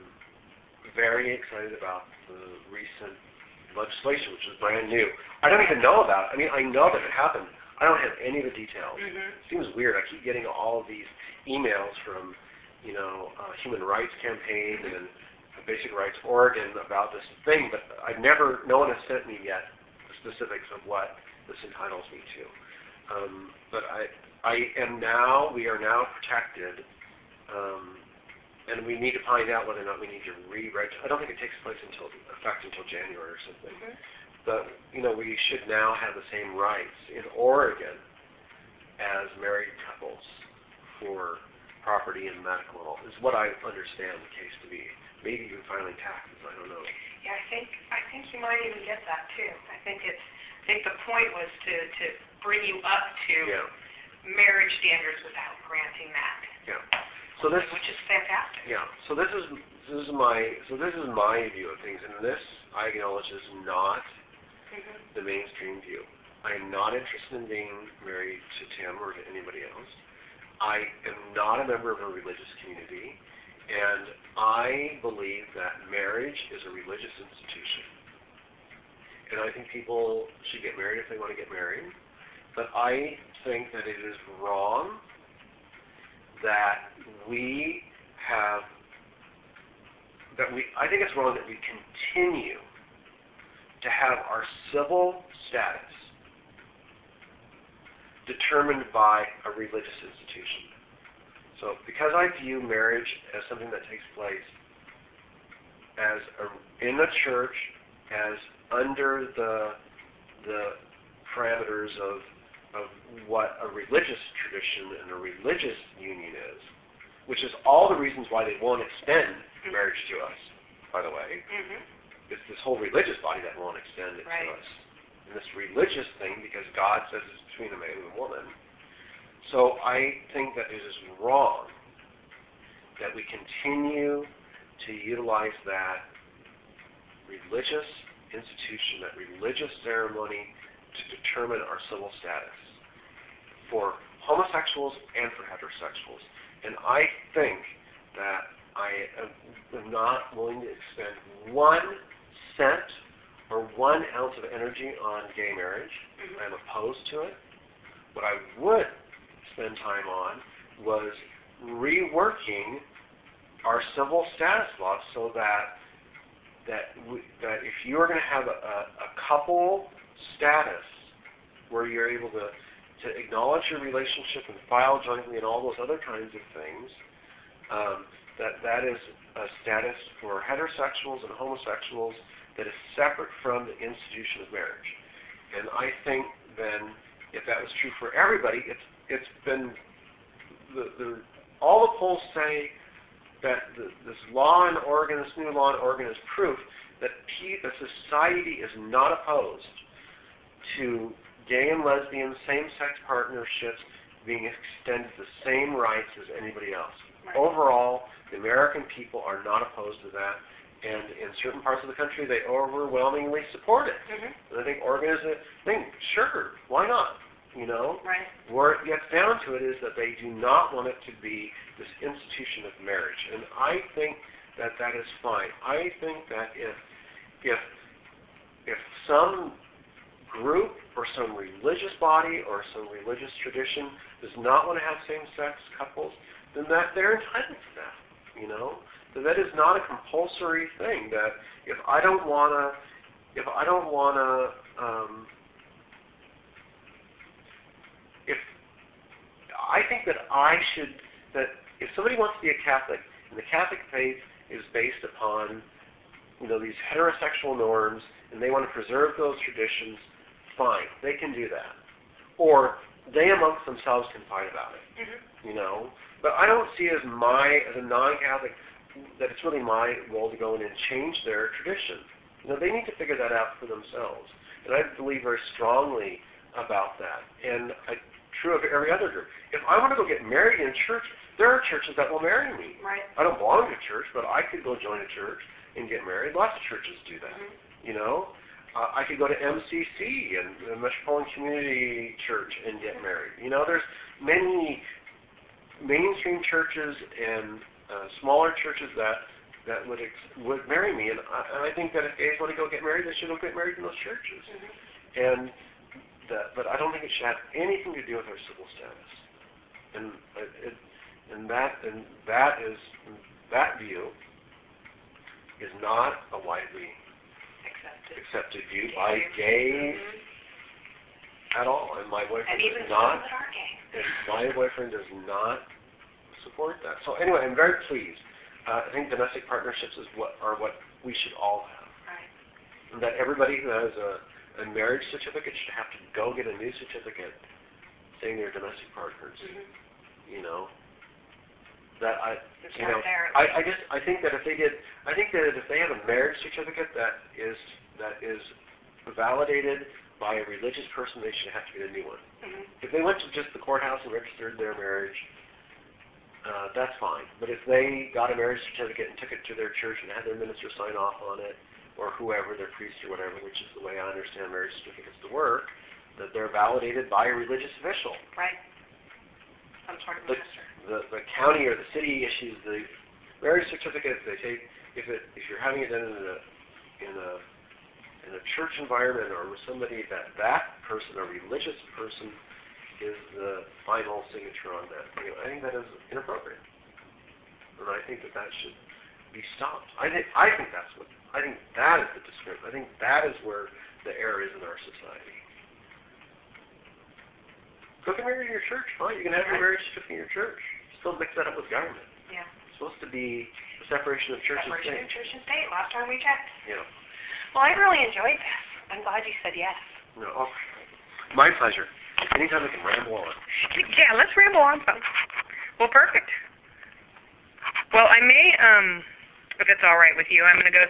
very excited about the recent legislation, which is brand new. I don't even know about it. I mean, I know that it happened. I don't have any of the details. Mhm. It seems weird. I keep getting all of these emails from, you know, uh, Human Rights Campaign and Basic Rights Oregon about this thing, but I've never, no one has sent me yet the specifics of what this entitles me to. Um, but I, I am now, we are now protected, um, and we need to find out whether or not we need to re-register. I don't think it takes place until, effect until January or something. Mhm. But, you know, we should now have the same rights in Oregon as married couples for property and medical, is what I understand the case to be. Maybe even filing taxes, I don't know. Yeah, I think I think you might even get that too. I think it's I think the point was to to bring you up to Yeah, marriage standards without granting that, yeah. So this, which is fantastic. yeah, so this is, this is my, so this is my view of things, and this, I acknowledge, is not Mhm. the mainstream view. I am not interested in being married to Tim or to anybody else. I am not a member of a religious community, and I believe that marriage is a religious institution. And I think people should get married if they want to get married, but I think that it is wrong that we have, that we, I think it's wrong that we continue to have our civil status determined by a religious institution. So because I view marriage as something that takes place as a, in the church, as under the the parameters of of what a religious tradition and a religious union is, which is all the reasons why they won't extend marriage to us, by the way. Mhm. It's this whole religious body that won't extend it Right. to us. And this religious thing, because God says it's between a man and a woman. So I think that it is wrong that we continue to utilize that religious institution, that religious ceremony to determine our civil status for homosexuals and for heterosexuals. And I think that I am, am not willing to expend one cent or one ounce of energy on gay marriage. Mhm. I'm opposed to it. What I would spend time on was reworking our civil status laws so that that we, that if you are going to have a, a, a couple status where you're able to to acknowledge your relationship and file jointly and all those other kinds of things, um, that that is a status for heterosexuals and homosexuals that is separate from the institution of marriage. And I think then, if that was true for everybody, it's it's been the the all the polls say that the, this law in Oregon, this new law in Oregon, is proof that P, that society is not opposed to gay and lesbian same-sex partnerships being extended the same rights as anybody else. Right. Overall, the American people are not opposed to that, and in certain parts of the country, they overwhelmingly support it. Mhm. And I think Oregon is a thing. Sure, why not? You know, Right. where it gets down to it is that they do not want it to be this institution of marriage, and I think that that is fine. I think that if if if some group or some religious body or some religious tradition does not want to have same-sex couples, then that they're entitled to that. You know, that that is not a compulsory thing. That if I don't want to, if I don't want to. Um, If I think that I should, that if somebody wants to be a Catholic, and the Catholic faith is based upon, you know, these heterosexual norms, and they want to preserve those traditions, fine, they can do that. Or they amongst themselves can fight about it, Mhm. you know. But I don't see as my, as a non-Catholic, that it's really my role to go in and change their tradition. You know, they need to figure that out for themselves. And I believe very strongly about that. And I, true of every other group. If I want to go get married in church, there are churches that will marry me. Right. I don't belong to a church, but I could go join a church and get married. Lots of churches do that. Mhm. You know, uh, I could go to M C C and the Metropolitan Community Church and get married. You know, there's many mainstream churches and uh, smaller churches that that would ex- would marry me, and I, and I think that if gays want to go get married, they should go get married in those churches. Mhm. And that, but I don't think it should have anything to do with our civil status. And it, it, and that and that is that view is not a widely Accepted. accepted view by gays Mhm. at all. And my boyfriend And even does some not. that are gay. And my boyfriend does not support that. So anyway, I'm very pleased. Uh, I think domestic partnerships is what are what we should all have. Right. And that everybody who has a, a marriage certificate should have to go get a new certificate saying they're domestic partners. Mhm. You know, that I, Just you start know, there. I, I just I think that if they did, I think that if they have a marriage certificate that is that is validated by a religious person, they should have to get a new one. Mhm. If they went to just the courthouse and registered their marriage, uh, that's fine. But if they got a marriage certificate and took it to their church and had their minister sign off on it, or whoever, their priest or whatever, which is the way I understand marriage certificates to work, that they're validated by a religious official. Right. Some sort of The, minister. the, the county or the city issues the marriage certificate. They take if it if you're having it done in a in a in a church environment or with somebody that that person, a religious person, is the final signature on that. You know, I think that is inappropriate, and I think that that should be stopped. I think I think that's what I think that is the discrimination. I think that is where the error is in our society. Go get married in your church, fine. You can have your marriage certificate in your church. Still mix that up with government. Yeah. It's supposed to be the separation of church and Separation state. of church and state. Last time we checked. Yeah. Well, I really enjoyed this. I'm glad you said yes. No. Oh, my pleasure. Anytime I can ramble on. Yeah, let's ramble on some. Well, perfect. Well, I may, um, if it's all right with you, I'm going to go